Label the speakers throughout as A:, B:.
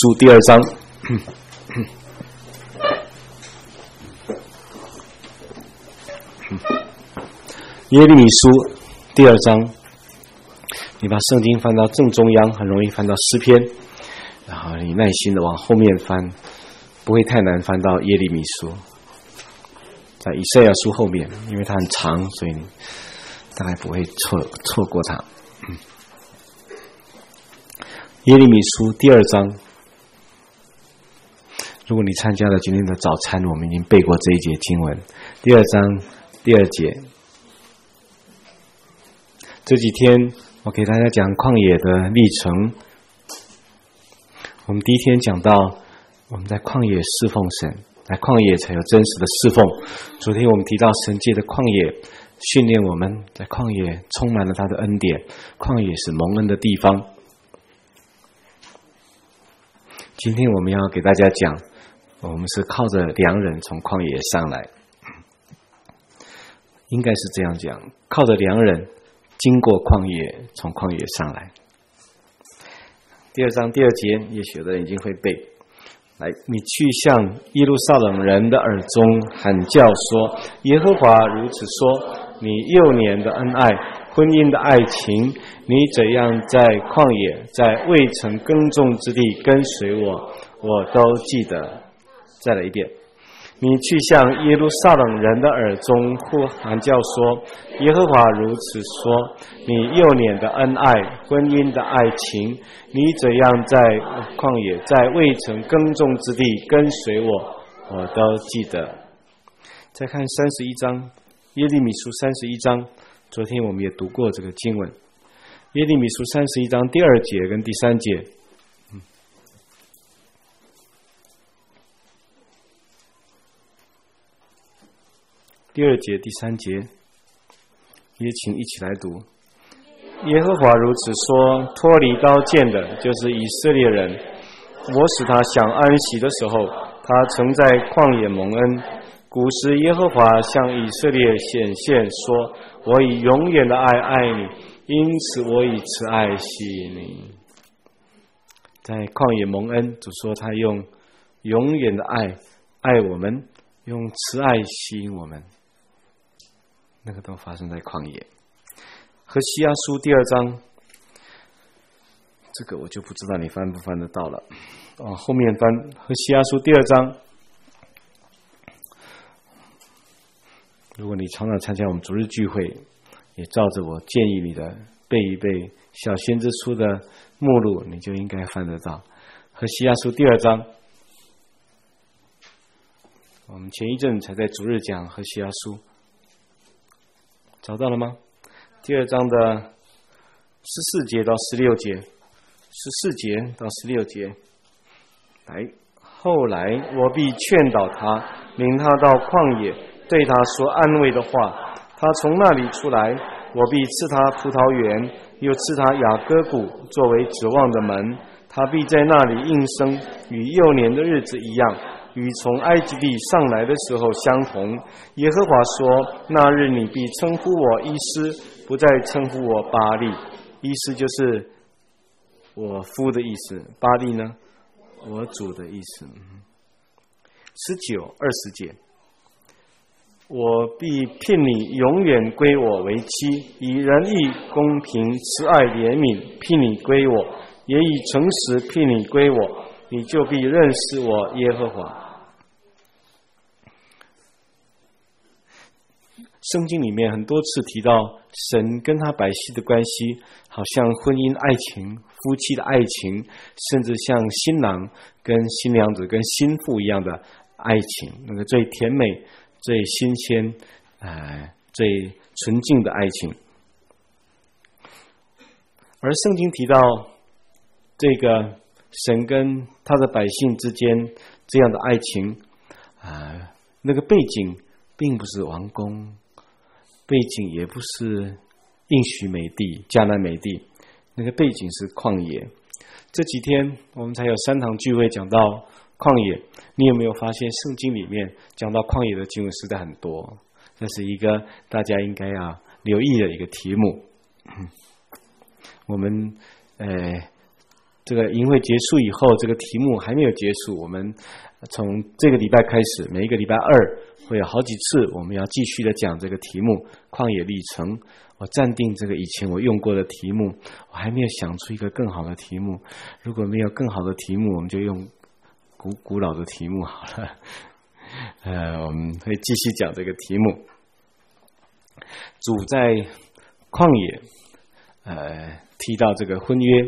A: 书第2章。耶利米书第2章，你把圣经翻到正中央，很容易翻到诗篇，然后你耐心的往后面翻，不会太难翻到耶利米书，在以赛亚书后面，因为它很长，所以你大概不会错过它。耶利米书第2章，如果你参加了今天的早餐，我们已经背过这一节经文。第2章第2节，这几天我给大家讲旷野的历程。我们第一天讲到我们在旷野侍奉神，在旷野才有真实的侍奉。昨天我们提到神界的旷野训练我们，在旷野充满了他的恩典，旷野是蒙恩的地方。今天我们要给大家讲，我们是靠着良人从旷野上来，应该是这样讲，靠着良人经过旷野，从旷野上来。第2章第2节，也许有的人已经会背。来，你去向耶路撒冷人的耳中喊叫说，耶和华如此说，你幼年的恩爱，婚姻的爱情，你怎样在旷野，在未曾耕种之地跟随我，我都记得。再来一遍，你去向耶路撒冷人的耳中呼喊叫说，耶和华如此说，你幼年的恩爱，婚姻的爱情，你怎样在旷野，在未曾耕种之地跟随我，我都记得。再看31章，耶利米书31章，昨天我们也读过这个经文。耶利米书31章第2节跟第3节，第2节第3节，也请一起来读。耶和华如此说，脱离刀剑的就是以色列人，我使他享安息的时候，他曾在旷野蒙恩。古时耶和华向以色列显现说，我以永远的爱爱你，因此我以慈爱吸引你。在旷野蒙恩，主说他用永远的爱爱我们，用慈爱吸引我们，那个都发生在旷野。何西阿书第2章，这个我就不知道你翻不翻得到了。后面翻何西阿书第2章。如果你常常参加我们主日聚会，也照着我建议你的背一背小先知书的目录，你就应该翻得到。何西阿书第2章，我们前一阵才在主日讲何西阿书，找到了吗？第2章的14节到16节，14节到16节。来，后来我必劝导他，领他到旷野，对他说安慰的话。他从那里出来，我必赐他葡萄园，又赐他雅各谷作为指望的门。他必在那里应生，与幼年的日子一样，与从埃及地上来的时候相同。耶和华说，那日你必称呼我伊施，不再称呼我巴力。伊施就是我夫的意思，巴力呢，我主的意思。19、20节，我必聘你永远归我为妻，以仁义、公平、慈爱、怜悯聘你归我，也以诚实聘你归我，你就必认识我耶和华。圣经里面很多次提到神跟他百姓的关系，好像婚姻爱情、夫妻的爱情，甚至像新郎跟新娘子跟新妇一样的爱情，那个最甜美、最新鲜、最纯净的爱情。而圣经提到这个神跟他的百姓之间这样的爱情，那个背景并不是王宫，背景也不是应许美地、迦南美地，那个背景是旷野。这几天我们才有3堂聚会讲到旷野，你有没有发现圣经里面讲到旷野的经文实在很多？这是一个大家应该要留意的一个题目。我们这个营会结束以后，这个题目还没有结束，我们从这个礼拜开始，每一个礼拜二会有好几次，我们要继续的讲这个题目旷野历程。我暂定这个以前我用过的题目，我还没有想出一个更好的题目。如果没有更好的题目，我们就用古老的题目好了。我们会继续讲这个题目。主在旷野提到这个婚约，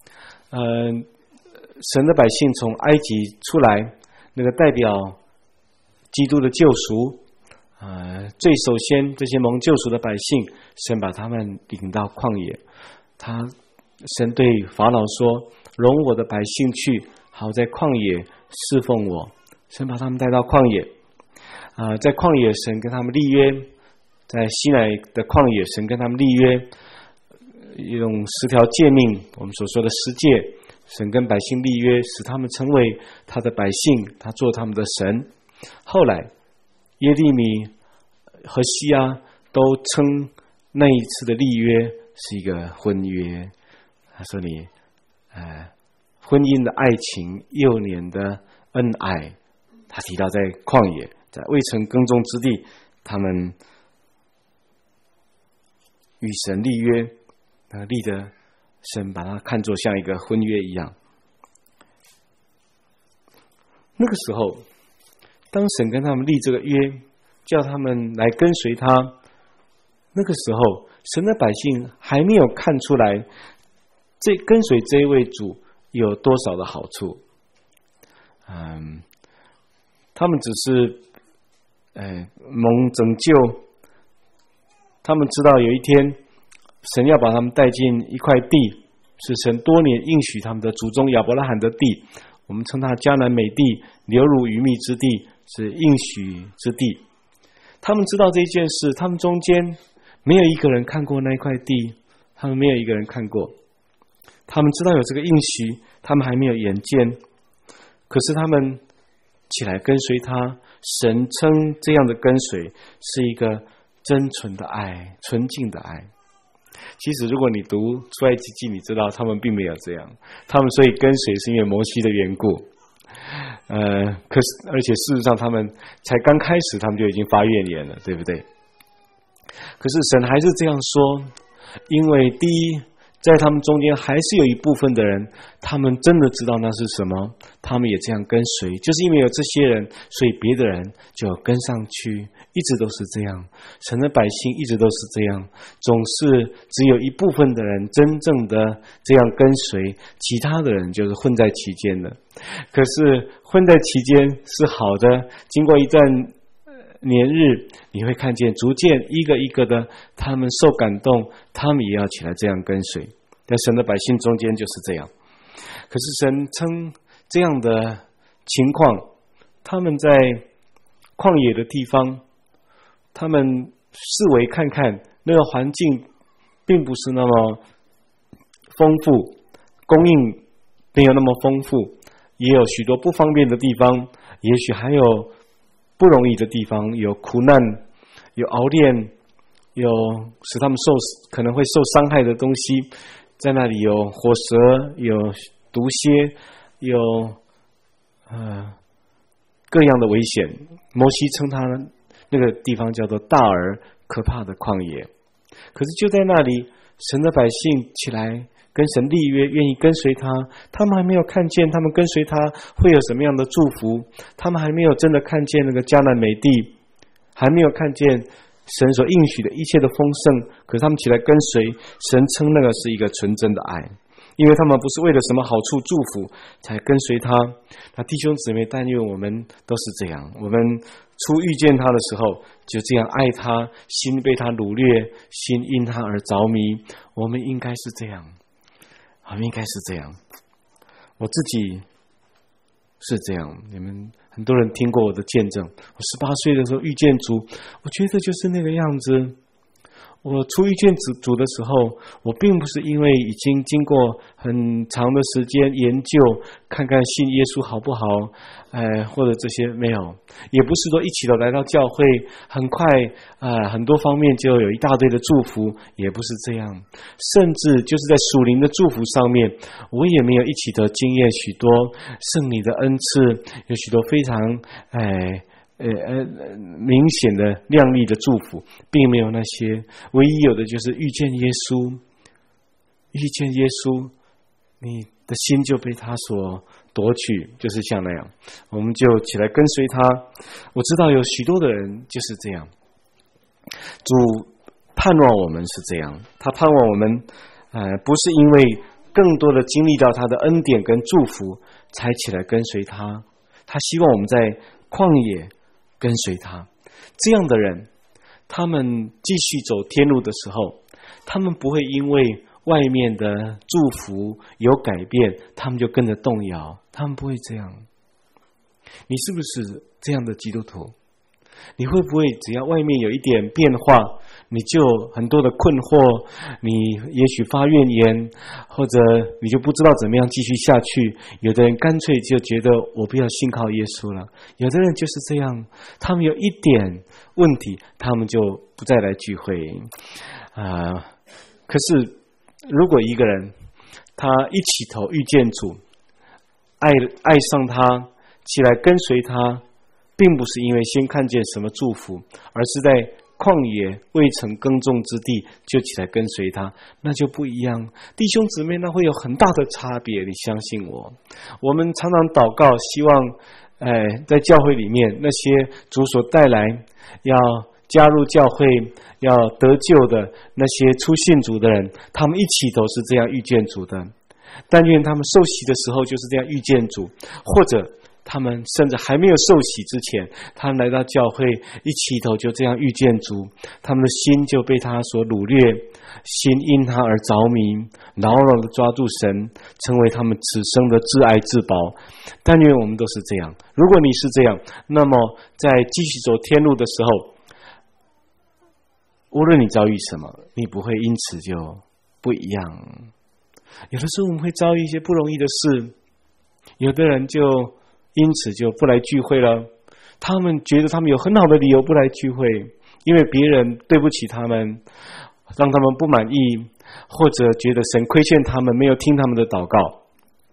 A: 神的百姓从埃及出来，那个代表基督的救赎，最首先这些蒙救赎的百姓，神把他们领到旷野。神对法老说：容我的百姓去，好在旷野侍奉我。神把他们带到旷野，在旷野神跟他们立约，在西乃的旷野神跟他们立约，用10条诫命，我们所说的10诫，神跟百姓立约，使他们成为他的百姓，他做他们的神。后来耶利米和西亚都称那一次的立约是一个婚约。他说你婚姻的爱情幼年的恩爱，他提到在旷野，在未曾耕种之地，他们与神立约，立的神把它看作像一个婚约一样。那个时候，当神跟他们立这个约，叫他们来跟随他，那个时候神的百姓还没有看出来这跟随这一位主有多少的好处。他们只是蒙拯救，他们知道有一天神要把他们带进一块地，是神多年应许他们的祖宗亚伯拉罕的地，我们称它迦南美地，流乳与蜜之地，是应许之地。他们知道这件事，他们中间没有一个人看过那块地，他们没有一个人看过。他们知道有这个应许，他们还没有眼见，可是他们起来跟随他。神称这样的跟随是一个真纯的爱，纯净的爱。其实如果你读出埃及记，你知道他们并没有这样，他们所以跟随是因为摩西的缘故。可是而且事实上他们才刚开始，他们就已经发怨言了，对不对？可是神还是这样说，因为第一，在他们中间还是有一部分的人，他们真的知道那是什么，他们也这样跟随，就是因为有这些人，所以别的人就跟上去，一直都是这样。神的百姓一直都是这样，总是只有一部分的人真正的这样跟随，其他的人就是混在其间的。可是混在其间是好的，经过一段年日，你会看见逐渐一个一个的，他们受感动，他们也要起来这样跟随。在神的百姓中间就是这样。可是神称这样的情况，他们在旷野的地方，他们视为看看那个环境并不是那么丰富，供应没有那么丰富，也有许多不方便的地方，也许还有不容易的地方，有苦难，有熬炼，有使他们可能会受伤害的东西，在那里有火蛇，有毒蝎，有各样的危险。摩西称他那个地方叫做大而可怕的旷野。可是就在那里，神的百姓起来跟神立约，愿意跟随他，他们还没有看见他们跟随他会有什么样的祝福，他们还没有真的看见那个迦南美地，还没有看见神所应许的一切的丰盛，可是他们起来跟随，神称那个是一个纯真的爱，因为他们不是为了什么好处祝福才跟随他。那弟兄姊妹，但愿我们都是这样，我们初遇见他的时候就这样爱他，心被他掳掠，心因他而着迷，我们应该是这样，我们应该是这样。我自己是这样，你们很多人听过我的见证，我18岁的时候遇见主，我觉得就是那个样子。 我初遇见主的时候，我并不是因为已经经过很长的时间研究，看看信耶稣好不好，或者这些没有，也不是说一起都来到教会，很快很多方面就有一大堆的祝福，也不是这样。甚至就是在属灵的祝福上面，我也没有一起的经验许多圣灵的恩赐，有许多非常明显的亮丽的祝福，并没有那些，唯一有的就是遇见耶稣，遇见耶稣，你的心就被他所夺取，就是像那样，我们就起来跟随他。我知道有许多的人就是这样，主盼望我们是这样，他盼望我们不是因为更多的经历到他的恩典跟祝福才起来跟随他，他希望我们在旷野跟随他。这样的人，他们继续走天路的时候，他们不会因为外面的祝福有改变，他们就跟着动摇，他们不会这样。你是不是这样的基督徒？你会不会只要外面有一点变化，你就很多的困惑，你也许发怨言，或者你就不知道怎么样继续下去。有的人干脆就觉得我不要信靠耶稣了，有的人就是这样，他们有一点问题，他们就不再来聚会。可是如果一个人他一起头遇见主，爱上他，起来跟随他，并不是因为先看见什么祝福，而是在旷野未曾耕种之地就起来跟随他，那就不一样。弟兄姊妹，那会有很大的差别，你相信我。我们常常祷告，希望在教会里面那些主所带来要加入教会要得救的那些初信主的人，他们一起都是这样遇见主的。但愿他们受洗的时候就是这样遇见主，或者他们甚至还没有受洗之前，他们来到教会一起头就这样遇见主，他们的心就被他所掳掠，心因他而着迷，牢牢的抓住神，成为他们此生的至爱至宝。但愿我们都是这样。如果你是这样，那么在继续走天路的时候，无论你遭遇什么，你不会因此就不一样。有的时候我们会遭遇一些不容易的事，有的人就因此就不来聚会了，他们觉得他们有很好的理由不来聚会，因为别人对不起他们，让他们不满意，或者觉得神亏欠他们，没有听他们的祷告。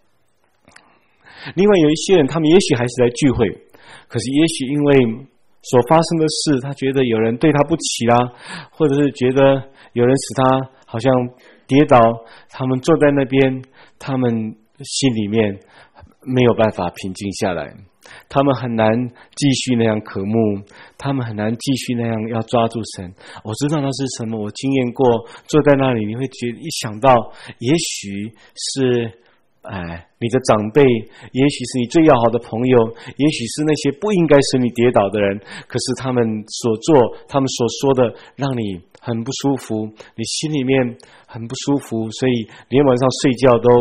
A: 另外有一些人，他们也许还是来聚会，可是也许因为所发生的事，他觉得有人对他不起啦，或者是觉得有人使他好像跌倒，他们坐在那边，他们心里面没有办法平静下来，他们很难继续那样渴慕，他们很难继续那样要抓住神。我知道那是什么，我经验过，坐在那里你会觉得一想到也许是你的长辈，也许是你最要好的朋友，也许是那些不应该使你跌倒的人，可是他们所做他们所说的让你很不舒服，你心里面很不舒服，所以连晚上睡觉都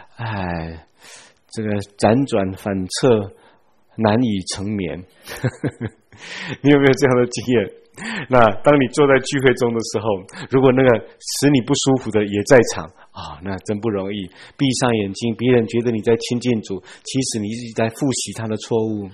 A: 这个辗转反侧，难以成眠。你有没有这样的经验？那当你坐在聚会中的时候，如果那个使你不舒服的也在场那真不容易。闭上眼睛，别人觉得你在亲近主，其实你一直在复习他的错误。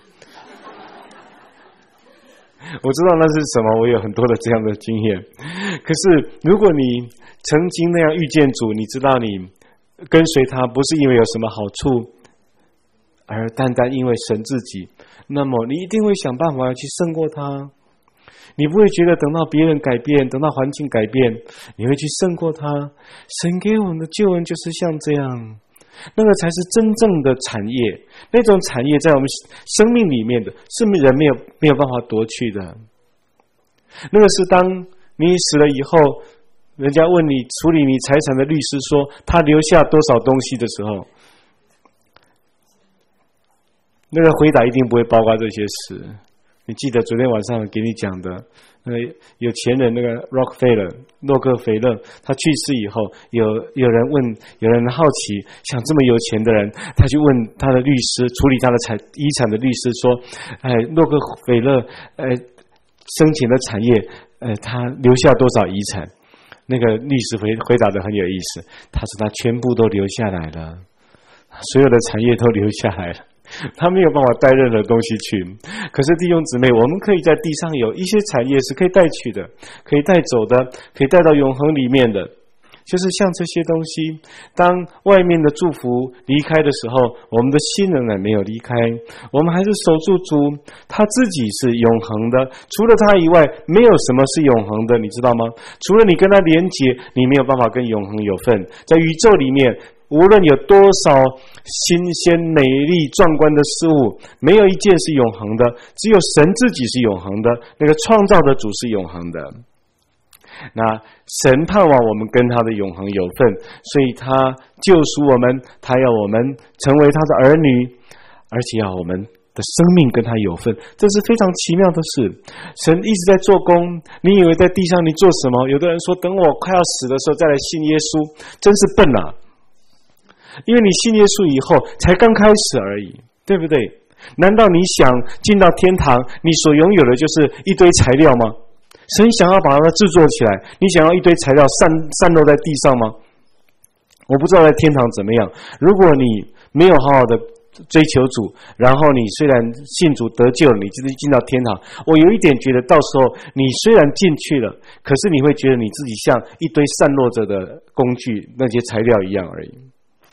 A: 我知道那是什么，我有很多的这样的经验。可是如果你曾经那样遇见主，你知道你跟随他不是因为有什么好处，而单单因为神自己，那么你一定会想办法去胜过他。你不会觉得等到别人改变，等到环境改变，你会去胜过他。神给我们的救恩就是像这样，那个才是真正的产业。那种产业在我们生命里面的，是人没有办法夺去的。那个是当你死了以后，人家问你处理你财产的律师说他留下多少东西的时候，那个回答一定不会包括这些事。你记得昨天晚上给你讲的那个有钱人，那个洛克菲勒，他去世以后，有人好奇，想这么有钱的人，他去问他的律师，处理他的遗产的律师说，洛克菲勒生前的产业，他留下多少遗产？那个律师回答的很有意思，他说他全部都留下来了，所有的产业都留下来了，他没有办法带任何东西去。可是弟兄姊妹，我们可以在地上有一些产业是可以带去的，可以带走的，可以带到永恒里面的。就是像这些东西，当外面的祝福离开的时候，我们的心仍然没有离开，我们还是守住主，他自己是永恒的，除了他以外没有什么是永恒的，你知道吗？除了你跟他连结，你没有办法跟永恒有份。在宇宙里面，无论有多少新鲜美丽壮观的事物，没有一件是永恒的，只有神自己是永恒的，那个创造的主是永恒的。那神盼望我们跟他的永恒有份，所以他救赎我们，他要我们成为他的儿女，而且要我们的生命跟他有份，这是非常奇妙的事。神一直在做工，你以为在地上你做什么？有的人说等我快要死的时候再来信耶稣，真是笨啊，因为你信耶稣以后才刚开始而已，对不对？难道你想进到天堂，你所拥有的就是一堆材料吗？神想要把它制作起来，你想要一堆材料散落在地上吗？我不知道在天堂怎么样。如果你没有好好的追求主，然后你虽然信主得救了，你就是进到天堂，我有一点觉得到时候你虽然进去了，可是你会觉得你自己像一堆散落着的工具，那些材料一样而已。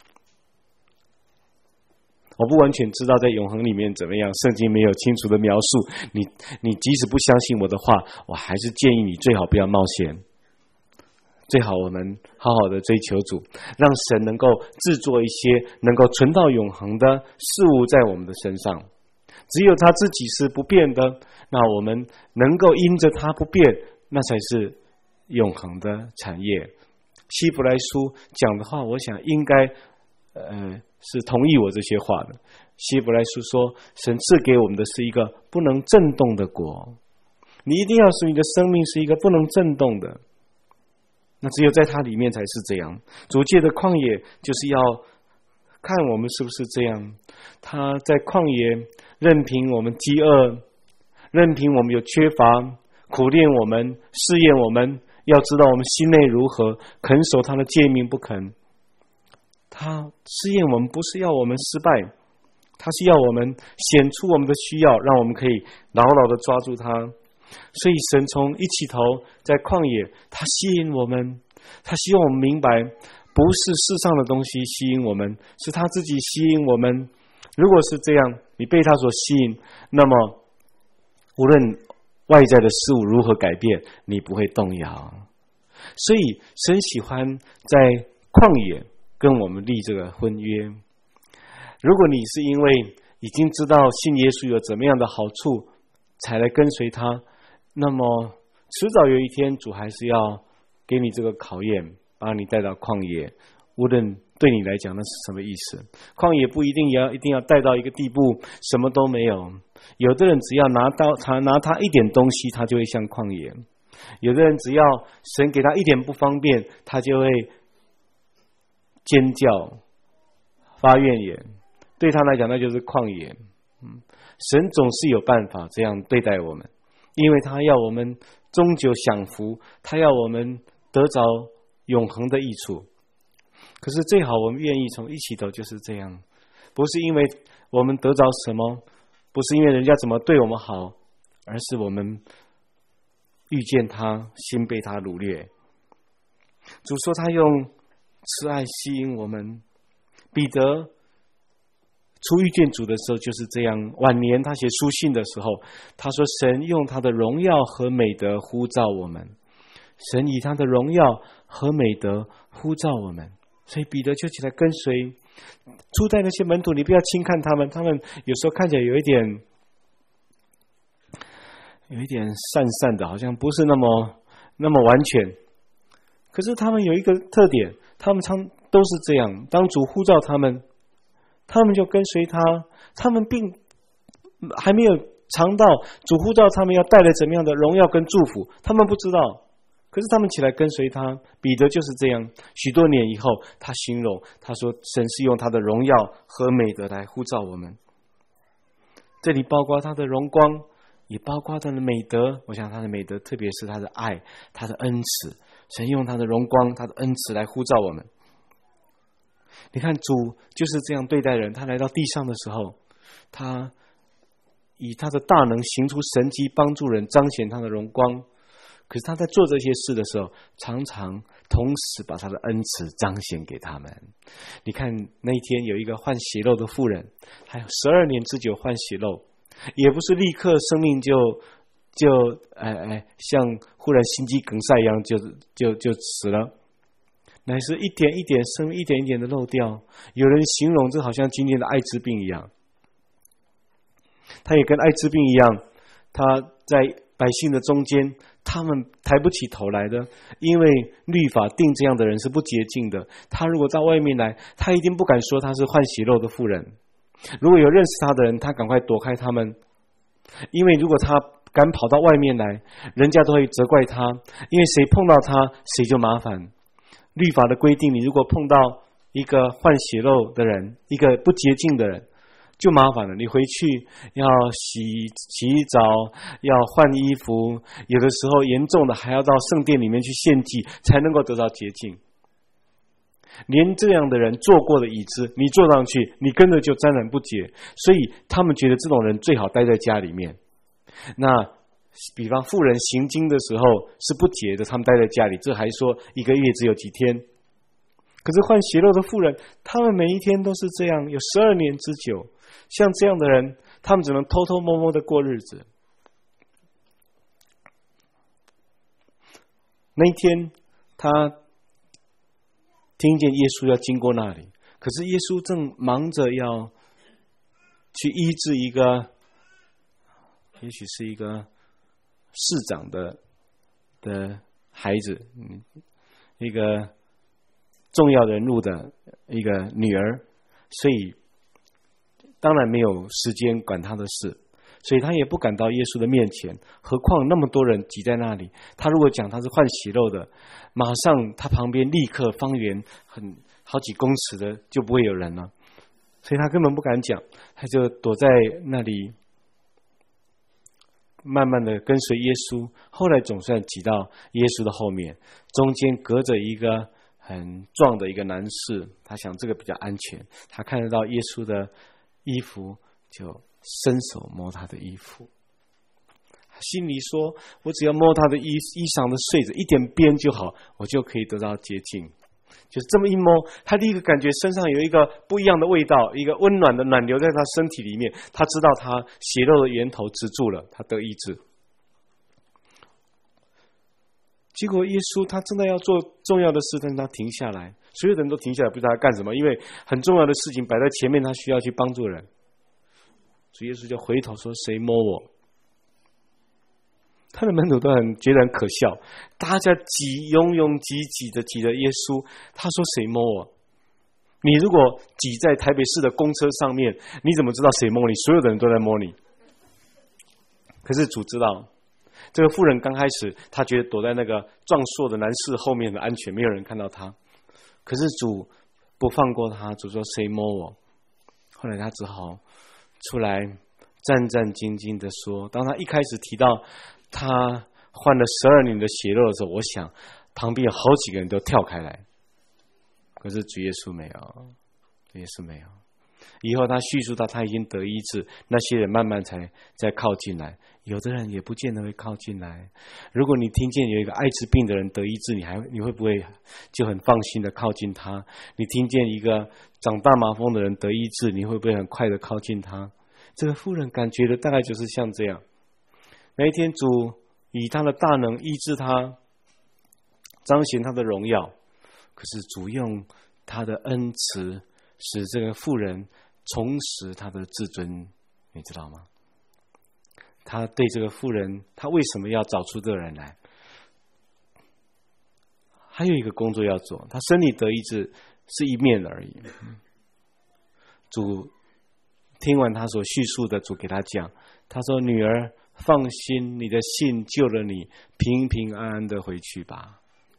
A: 我不完全知道在永恒里面怎么样，圣经没有清楚的描述。你即使不相信我的话，我还是建议你最好不要冒险，最好我们好好的追求主，让神能够制作一些能够存到永恒的事物在我们的身上。只有他自己是不变的，那我们能够因着他不变，那才是永恒的产业。希伯来书讲的话，我想应该是同意我这些话的。希伯来书说，神赐给我们的是一个不能震动的国，你一定要使你的生命是一个不能震动的，那只有在它里面才是这样。主借的旷野就是要看我们是不是这样，他在旷野任凭我们饥饿，任凭我们有缺乏，苦练我们，试验我们，要知道我们心内如何，肯守他的诫命不肯。他试验我们不是要我们失败，他是要我们显出我们的需要，让我们可以牢牢的抓住他。所以神从一起头在旷野，他吸引我们，他希望我们明白，不是世上的东西吸引我们，是他自己吸引我们。如果是这样，你被他所吸引，那么无论外在的事物如何改变，你不会动摇。所以神喜欢在旷野跟我们立这个婚约。如果你是因为已经知道信耶稣有怎么样的好处才来跟随他，那么迟早有一天主还是要给你这个考验，把你带到旷野。无论对你来讲那是什么意思，旷野不一定要带到一个地步什么都没有。有的人只要拿他一点东西，他就会像旷野；有的人只要神给他一点不方便，他就会尖叫发怨言，对他来讲那就是旷野。神总是有办法这样对待我们，因为他要我们终究享福，他要我们得着永恒的益处。可是最好我们愿意从一起头就是这样，不是因为我们得着什么，不是因为人家怎么对我们好，而是我们遇见他，心被他掳掠。主说他用慈爱吸引我们。彼得初遇见主的时候就是这样，晚年他写书信的时候，他说神用他的荣耀和美德呼召我们，神以他的荣耀和美德呼召我们，所以彼得就起来跟随。初代那些门徒，你不要轻看他们，他们有时候看起来有一点散散的，好像不是那么完全。可是他们有一个特点，他们都是这样，当主呼召他们就跟随他，他们并还没有尝到主呼召他们要带来怎么样的荣耀跟祝福，他们不知道，可是他们起来跟随他。彼得就是这样，许多年以后他形容，他说神是用他的荣耀和美德来呼召我们，这里包括他的荣光， 也包括他的美德。我想他的美德，特别是他的爱，他的恩慈，神用他的荣光，他的恩慈来呼召我们。你看主就是这样对待人，他来到地上的时候，他以他的大能行出神迹，帮助人，彰显他的荣光。可是他在做这些事的时候，常常同时把他的恩慈彰显给他们。你看那一天有一个患血漏的妇人，还有12年之久患血漏，也不是立刻生命就像忽然心肌梗塞一样就死了，乃是一点一点生命一点一点的漏掉。有人形容这好像今天的艾滋病一样，他也跟艾滋病一样，他在百姓的中间，他们抬不起头来的，因为律法定这样的人是不洁净的。他如果到外面来，他一定不敢说他是患血漏的妇人。如果有认识他的人，他赶快躲开他们，因为如果他敢跑到外面来，人家都会责怪他，因为谁碰到他谁就麻烦。律法的规定，你如果碰到一个患血漏的人，一个不洁净的人，就麻烦了。你回去要洗澡，要换衣服，有的时候严重的还要到圣殿里面去献祭，才能够得到洁净。连这样的人坐过的椅子，你坐上去，你跟着就沾染不洁，所以他们觉得这种人最好待在家里面。那比方妇人行经的时候是不洁的，他们待在家里，这还说一个月只有几天。可是患血漏的妇人，他们每一天都是这样，有12年之久。像这样的人，他们只能偷偷摸摸的过日子。那一天他听见耶稣要经过那里，可是耶稣正忙着要去医治一个也许是一个市长的孩子，一个重要人物的一个女儿，所以当然没有时间管他的事，所以他也不敢到耶稣的面前。何况那么多人挤在那里，他如果讲他是患血漏的，马上他旁边立刻方圆好几公尺的就不会有人了，所以他根本不敢讲，他就躲在那里慢慢的跟随耶稣。后来总算挤到耶稣的后面，中间隔着一个很壮的一个男士，他想这个比较安全，他看得到耶稣的衣服，就伸手摸他的衣服，心里说，我只要摸他的衣裳的穗子一点边就好，我就可以得到洁净。就是这么一摸，他立刻感觉身上有一个不一样的味道，一个温暖的暖流在他身体里面，他知道他血漏的源头止住了，他得医治。结果耶稣他正在要做重要的事，但是他停下来，所有的人都停下来，不知道他干什么，因为很重要的事情摆在前面，他需要去帮助人。所以耶稣就回头说，谁摸我？他的门徒都觉得很可笑，大家拥挤的挤着耶稣，他说谁摸我？你如果挤在台北市的公车上面，你怎么知道谁摸你？所有的人都在摸你。可是主知道，这个妇人刚开始他觉得躲在那个壮硕的男士后面的安全，没有人看到他。可是主不放过他，主说谁摸我？后来他只好出来战战兢兢的说，当他一开始提到他患了12年的血漏的时候，我想旁边有好几个人都跳开来。可是主耶稣没有，耶稣没有。以后他叙述到他已经得医治，那些人慢慢才再靠近来，有的人也不见得会靠近来。如果你听见有一个艾滋病的人得医治，你会不会就很放心的靠近他？你听见一个长大麻风的人得医治，你会不会很快的靠近他？这个妇人感觉的大概就是像这样。那一天主以他的大能医治他，彰显他的荣耀，可是主用他的恩慈使这个妇人重拾他的自尊，你知道吗？他对这个妇人，他为什么要找出这个人来？还有一个工作要做，他身体得医治是一面而已。主听完他所叙述的，主给他讲，他说：“女儿，放心，你的信救了你，平平安安的回去吧。”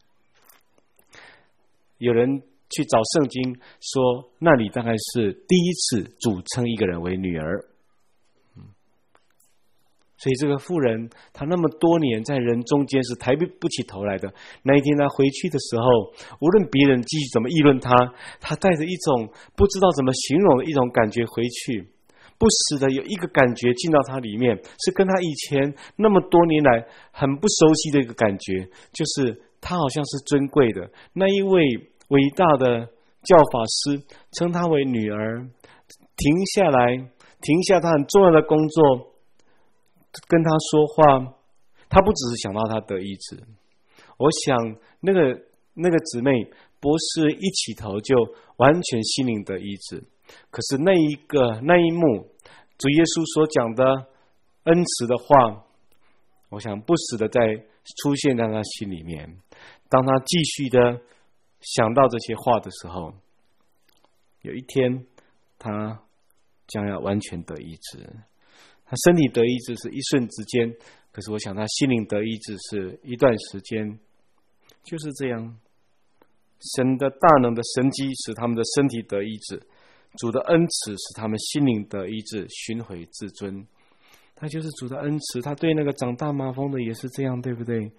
A: 有人去找圣经说，那里大概是第一次主称一个人为女儿。 所以这个妇人，她那么多年在人中间是抬不起头来的。那一天她回去的时候，无论别人继续怎么议论她，她带着一种不知道怎么形容的一种感觉回去，不时的有一个感觉进到她里面，是跟她以前那么多年来很不熟悉的一个感觉，就是她好像是尊贵的。那一位伟大的教法师称她为女儿，停下她很重要的工作，跟他说话，他不只是想到他得医治。我想那个姊妹不是一起头就完全心灵得医治，可是那一幕，主耶稣所讲的恩慈的话，我想不时的在出现在他心里面。当他继续的想到这些话的时候，有一天他将要完全得医治。他身体得医治是一瞬之间，可是我想他心灵得医治是一段时间。就是这样，神的大能的神迹使他们的身体得医治，主的恩慈使他们心灵得医治，寻回自尊。他就是主的恩慈，他对那个长大麻风的也是这样，对不对？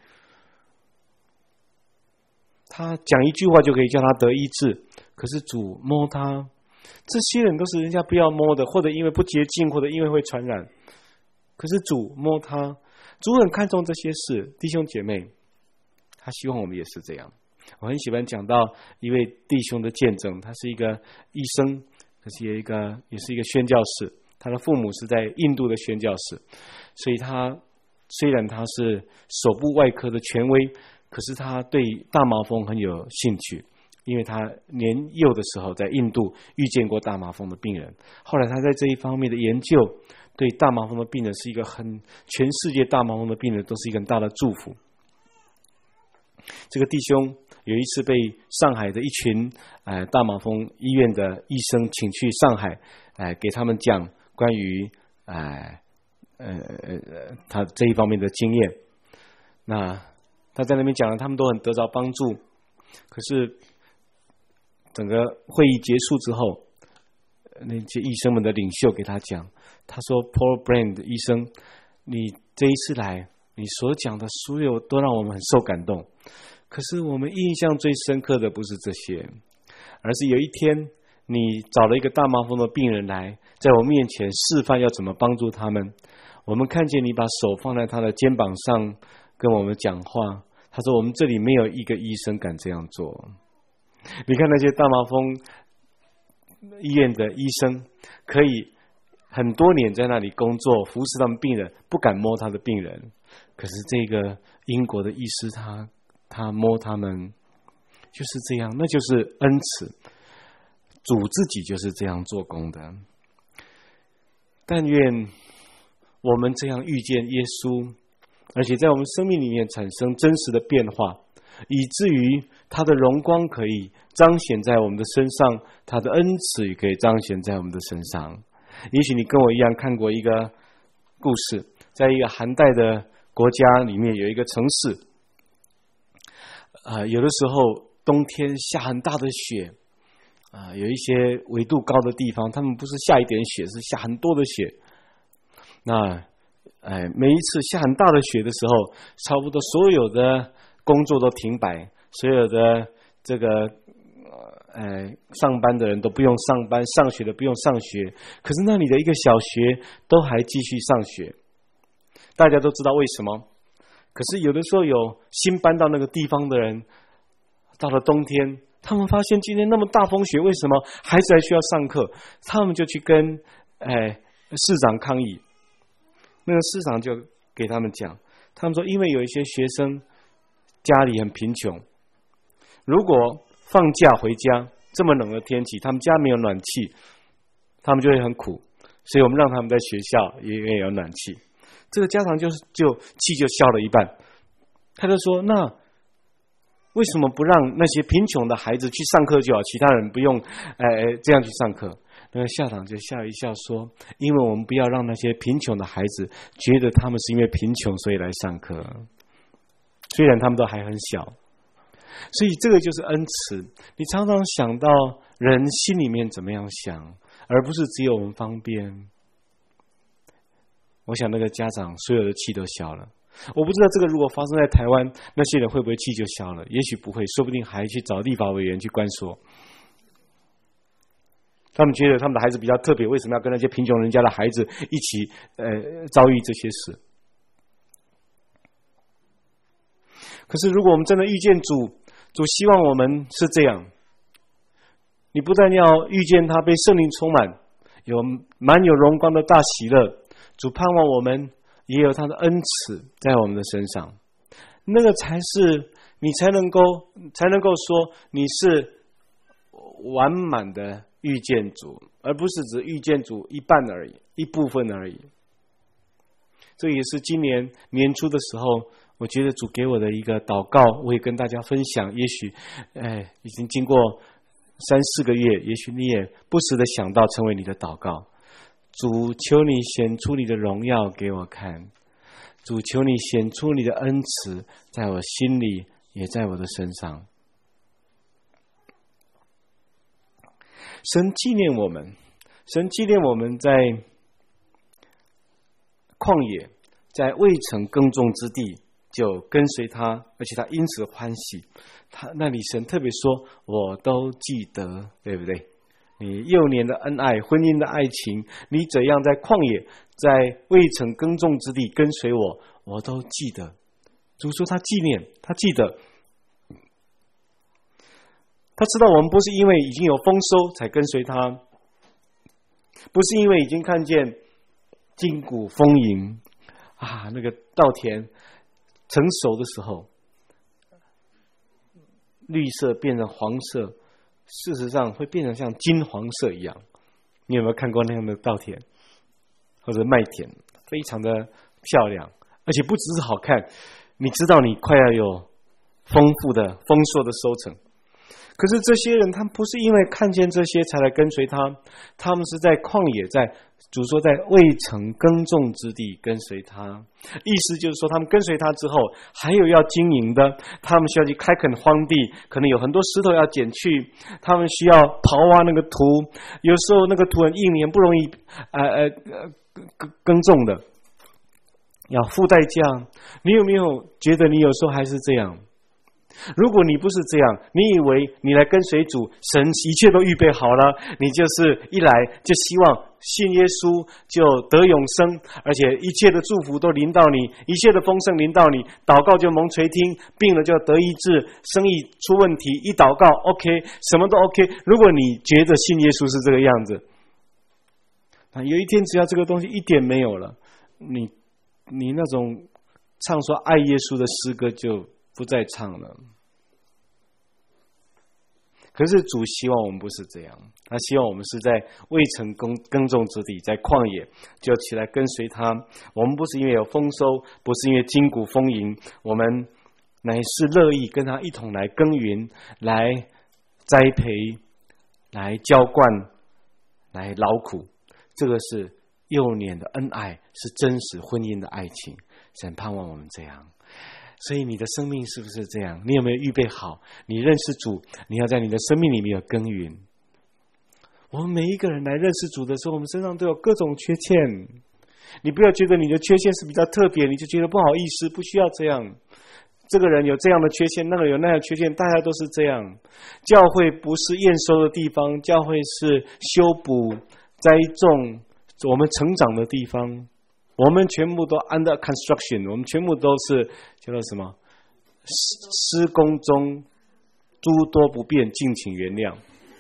A: 他讲一句话就可以叫他得医治，可是主摸他，这些人都是人家不要摸的，或者因为不洁净，或者因为会传染。可是主摸他，主很看重这些事。弟兄姐妹，他希望我们也是这样。我很喜欢讲到一位弟兄的见证，他是一个医生，可是也是一个宣教士，他的父母是在印度的宣教士，所以他虽然他是手部外科的权威，可是他对大麻风很有兴趣，因为他年幼的时候在印度遇见过大麻风的病人，后来他在这一方面的研究，对大麻风的病人是一个全世界大麻风的病人都是一个很大的祝福。这个弟兄有一次被上海的一群大麻风医院的医生请去上海，给他们讲关于他这一方面的经验。那他在那边讲了，他们都很得着帮助。可是整个会议结束之后，那些医生们的领袖给他讲，他说 Paul Brand 医生，你这一次来，你所讲的所有都让我们很受感动，可是我们印象最深刻的不是这些，而是有一天你找了一个大麻风的病人来，在我面前示范要怎么帮助他们。我们看见你把手放在他的肩膀上跟我们讲话，他说我们这里没有一个医生敢这样做。你看那些大麻风医院的医生可以很多年在那里工作，服侍他们病人，不敢摸他的病人。可是这个英国的医师他摸他们，就是这样，那就是恩慈。主自己就是这样做工的。但愿我们这样遇见耶稣，而且在我们生命里面产生真实的变化，以至于他的荣光可以彰显在我们的身上，他的恩慈也可以彰显在我们的身上。也许你跟我一样看过一个故事，在一个寒带的国家里面有一个城市，有的时候冬天下很大的雪，有一些纬度高的地方，他们不是下一点雪，是下很多的雪。那每一次下很大的雪的时候，差不多所有的工作都停摆，所有的这个上班的人都不用上班，上学的不用上学，可是那里的一个小学都还继续上学。大家都知道为什么，可是有的时候有新搬到那个地方的人，到了冬天，他们发现今天那么大风雪，为什么孩子还需要上课？他们就去跟市长抗议。那个市长就给他们讲，他们说因为有一些学生家里很贫穷，如果放假回家这么冷的天气，他们家没有暖气，他们就会很苦，所以我们让他们在学校也有暖气。这个家长就气就消了一半，他就说，那为什么不让那些贫穷的孩子去上课就好，其他人不用这样去上课？那个校长就笑一笑说，因为我们不要让那些贫穷的孩子觉得他们是因为贫穷所以来上课，虽然他们都还很小。所以这个就是恩慈，你常常想到人心里面怎么样想，而不是只有我们方便。 我想那个家长所有的气都消了。我不知道这个如果发生在台湾，那些人会不会气就消了？也许不会，说不定还去找立法委员去关说。他们觉得他们的孩子比较特别，为什么要跟那些贫穷人家的孩子一起遭遇这些事？可是如果我们真的遇见主，主希望我们是这样，你不但要遇见他被圣灵充满，有满有荣光的大喜乐，主盼望我们也有他的恩慈在我们的身上，那个才是你才能够说你是完满的遇见主，而不是只遇见主一半而已，一部分而已。这也是今年年初的时候，我觉得主给我的一个祷告，我也跟大家分享。也许已经经过3-4个月，也许你也不时的想到成为你的祷告。主，求你显出你的荣耀给我看，主，求你显出你的恩慈在我心里，也在我的身上。神纪念我们，神纪念我们在旷野，在未曾耕种之地就跟随他，而且他因此欢喜。他那里神特别说，我都记得，对不对？你幼年的恩爱，婚姻的爱情，你怎样在旷野，在未曾耕种之地跟随我，我都记得。主说他纪念，他记得。他知道我们不是因为已经有丰收才跟随他，不是因为已经看见筋骨丰盈啊，那个稻田成熟的时候，绿色变成黄色，事实上会变成像金黄色一样。你有没有看过那样的稻田或者麦田？非常的漂亮，而且不只是好看，你知道你快要有丰硕的收成。可是这些人他们不是因为看见这些才来跟随他，他们是在旷野，在主说在未曾耕种之地跟随他。意思就是说他们跟随他之后还有要经营的，他们需要去开垦荒地，可能有很多石头要捡去，他们需要刨挖那个土，有时候那个土很硬，很不容易耕种的，要付代价。你有没有觉得你有时候还是这样？如果你不是这样，你以为你来跟随主，神一切都预备好了，你就是一来就希望信耶稣就得永生，而且一切的祝福都临到你，一切的丰盛临到你，祷告就蒙垂听，病了就得医治，生意出问题一祷告 OK， 什么都 OK。 如果你觉得信耶稣是这个样子，那有一天只要这个东西一点没有了，你那种唱说爱耶稣的诗歌就不再唱了。可是主希望我们不是这样，他希望我们是在未曾耕种之地，在旷野就起来跟随他。我们不是因为有丰收，不是因为筋骨丰盈，我们乃是乐意跟他一同来耕耘，来栽培，来浇灌，来劳苦。这个是幼年的恩爱，是真实婚姻的爱情。神盼望我们这样。所以你的生命是不是这样？你有没有预备好？你认识主，你要在你的生命里面有耕耘。我们每一个人来认识主的时候，我们身上都有各种缺陷。你不要觉得你的缺陷是比较特别，你就觉得不好意思，不需要这样。这个人有这样的缺陷，那个有那样的缺陷，大家都是这样。教会不是验收的地方，教会是修补、栽种我们成长的地方。我们全部都 under construction， 我们全部都是叫做什么？施工中诸多不便，敬请原谅。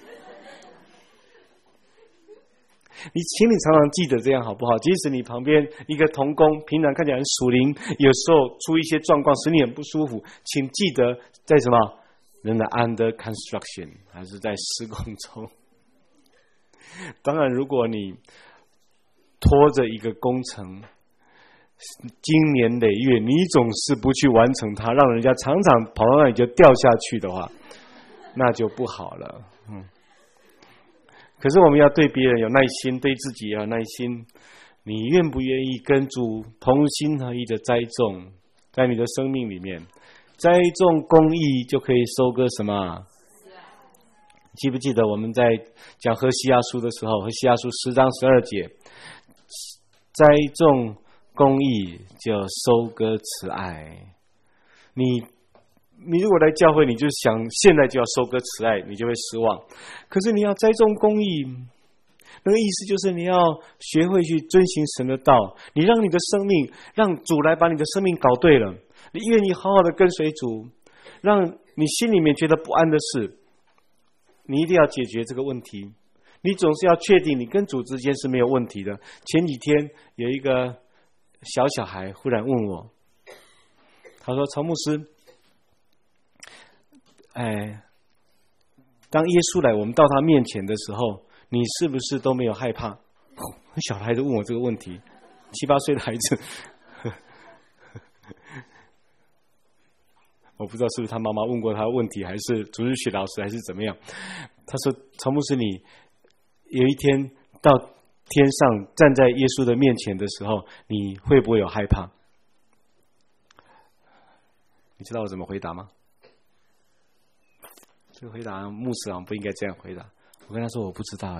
A: 请你常常记得这样好不好？即使你旁边一个同工平常看起来很属灵，有时候出一些状况使你很不舒服，请记得在什么？人的 under construction， 还是在施工中。当然如果你拖着一个工程经年累月，你总是不去完成它，让人家常常跑到那里就掉下去的话，那就不好了。可是我们要对别人有耐心，对自己也有耐心。你愿不愿意跟主同心合意的栽种，在你的生命里面栽种公义，就可以收割什么？记不记得我们在讲何西阿书的时候，何西阿书10章12节，栽种公义就收割慈爱。你如果来教会，你就想现在就要收割慈爱，你就会失望。可是你要栽种公义，那个意思就是你要学会去遵行神的道，你让你的生命，让主来把你的生命搞对了，你愿意好好的跟随主，让你心里面觉得不安的事，你一定要解决这个问题。你总是要确定你跟主之间是没有问题的。前几天有一个小孩忽然问我，他说：“曹牧师，当耶稣来，我们到他面前的时候，你是不是都没有害怕？”小孩子问我这个问题，7、8岁的孩子，我不知道是不是他妈妈问过他问题，还是主日学老师，还是怎么样。他说：“曹牧师，你有一天到天上站在耶稣的面前的时候，你会不会有害怕？”你知道我怎么回答吗？这个回答牧师好像不应该这样回答。我跟他说我不知道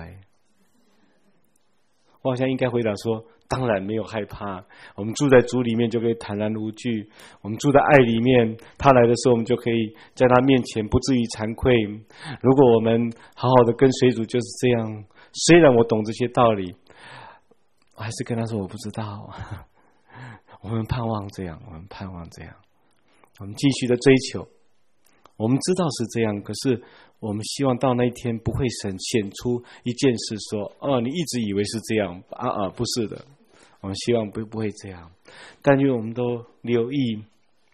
A: 我好像应该回答说，当然没有害怕，我们住在主里面就可以坦然无惧，我们住在爱里面，他来的时候我们就可以在他面前不至于惭愧。如果我们好好的跟随主就是这样。虽然我懂这些道理，我还是跟他说我不知道。我们盼望这样，我们盼望这样，我们继续的追求。我们知道是这样，可是我们希望到那一天不会显出一件事说，你一直以为是这样，不是的。我们希望不会这样，但愿我们都留意，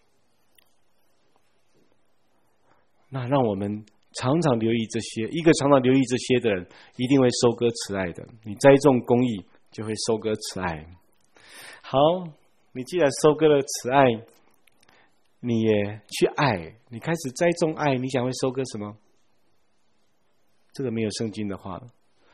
A: 那让我们常常留意这些。一个常常留意这些的人，一定会收割慈爱的。你栽种公义，就会收割慈爱。好，你既然收割了慈爱，你也去爱，你开始栽种爱，你想会收割什么？这个没有圣经的话，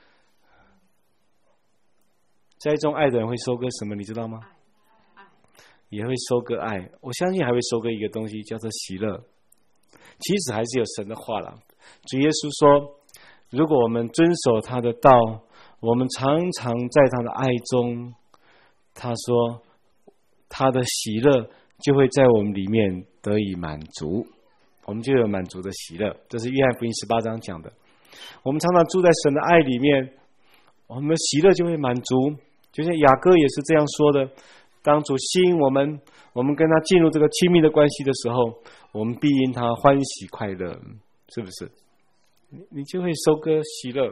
A: 栽种爱的人会收割什么？你知道吗？也会收割爱。我相信还会收割一个东西，叫做喜乐。其实还是有神的话了。主耶稣说，如果我们遵守他的道，我们常常在他的爱中，他说他的喜乐就会在我们里面得以满足，我们就有满足的喜乐。这是约翰福音18章讲的。我们常常住在神的爱里面，我们的喜乐就会满足。就像雅各也是这样说的，当主吸引我们跟他进入这个亲密的关系的时候，我们必因他欢喜快乐，是不是？你就会收割喜乐。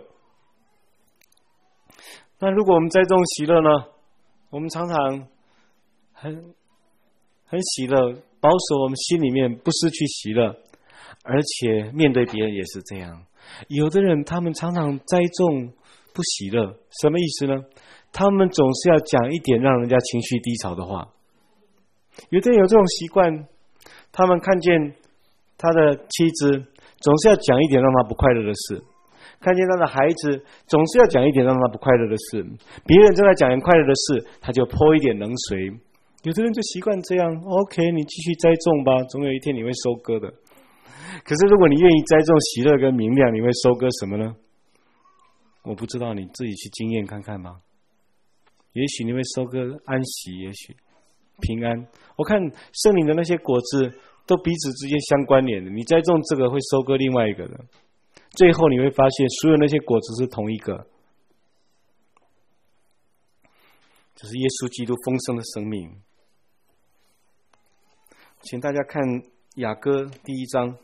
A: 那如果我们栽种喜乐呢？我们常常很喜乐，保守我们心里面不失去喜乐，而且面对别人也是这样。有的人他们常常栽种不喜乐，什么意思呢？他们总是要讲一点让人家情绪低潮的话。有的人有这种习惯，他们看见他的妻子总是要讲一点让他不快乐的事，看见他的孩子总是要讲一点让他不快乐的事，别人正在讲很快乐的事，他就泼一点冷水。有的人就习惯这样 ，OK， 你继续栽种吧，总有一天你会收割的。可是如果你愿意栽种喜乐跟明亮，你会收割什么呢？我不知道，你自己去经验看看吧。也许你会收割安息，也许平安。我看圣灵的那些果子都彼此之间相关联的，你栽种这个会收割另外一个的，最后你会发现所有那些果子是同一个，就是耶稣基督丰盛的生命。请大家看雅歌第1章，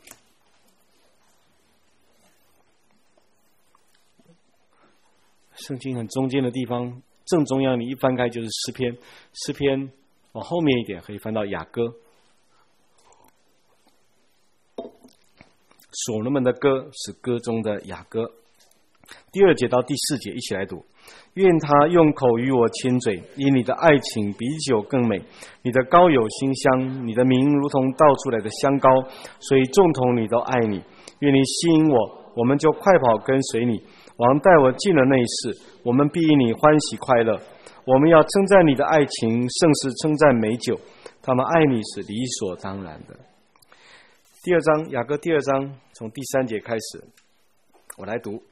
A: 圣经很中间的地方，正中央你一翻开就是诗篇，诗篇往后面一点可以翻到雅歌。所罗门的歌是歌中的雅歌。第2节到第4节一起来读。愿他用口与我亲嘴，因你的爱情比酒更美，你的膏有馨香，你的名如同倒出来的香膏，所以众童女都爱你。愿你吸引我，我们就快跑跟随你。王带我进了内室，我们必因你欢喜快乐。我们要称赞你的爱情，胜似称赞美酒。他们爱你是理所当然的。第2章，雅歌第2章从第3节开始，我来读。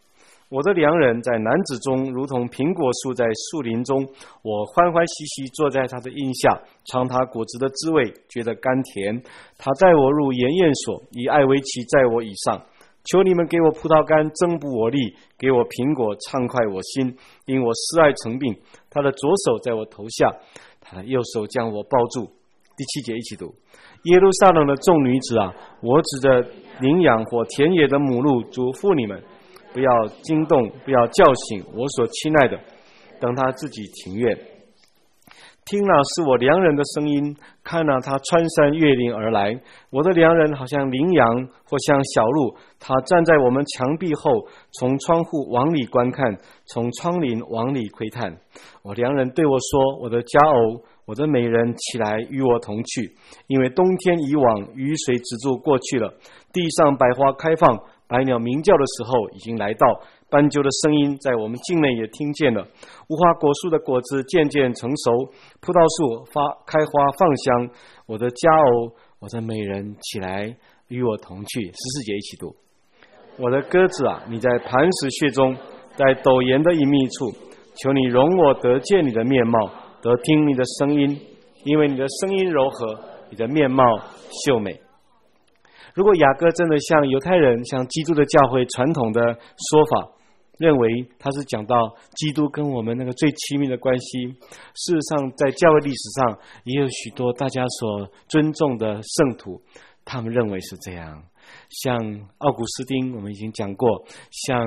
A: 我的良人在男子中，如同苹果树在树林中。我欢欢喜喜坐在他的荫下，尝他果子的滋味，觉得甘甜。他带我入筵宴所，以爱为旗在我以上。求你们给我葡萄干，增补我力；给我苹果，畅快我心。因我失爱成病，他的左手在我头下，他的右手将我抱住。第7节一起读：耶路撒冷的众女子啊，我指着羚羊或田野的母鹿嘱咐你们，不要惊动，不要叫醒我所亲爱的，等他自己情愿。听了是我良人的声音，看了他穿山越岭而来。我的良人好像羚羊或像小鹿，他站在我们墙壁后，从窗户往里观看，从窗棂往里窥探。我良人对我说：我的佳偶，我的美人，起来与我同去，因为冬天已往，雨水止住过去了，地上百花开放，百鸟鸣叫的时候已经来到，斑鸠的声音在我们境内也听见了。无花果树的果子渐渐成熟，葡萄树开花放香。我的佳偶，我的美人，起来与我同去。14节一起读：我的鸽子啊，你在磐石穴中，在陡岩的隐秘处，求你容我得见你的面貌，得听你的声音，因为你的声音柔和，你的面貌秀美。如果雅各真的像犹太人，像基督的教会传统的说法，认为他是讲到基督跟我们那个最亲密的关系，事实上在教会历史上也有许多大家所尊重的圣徒，他们认为是这样。像奥古斯丁我们已经讲过，像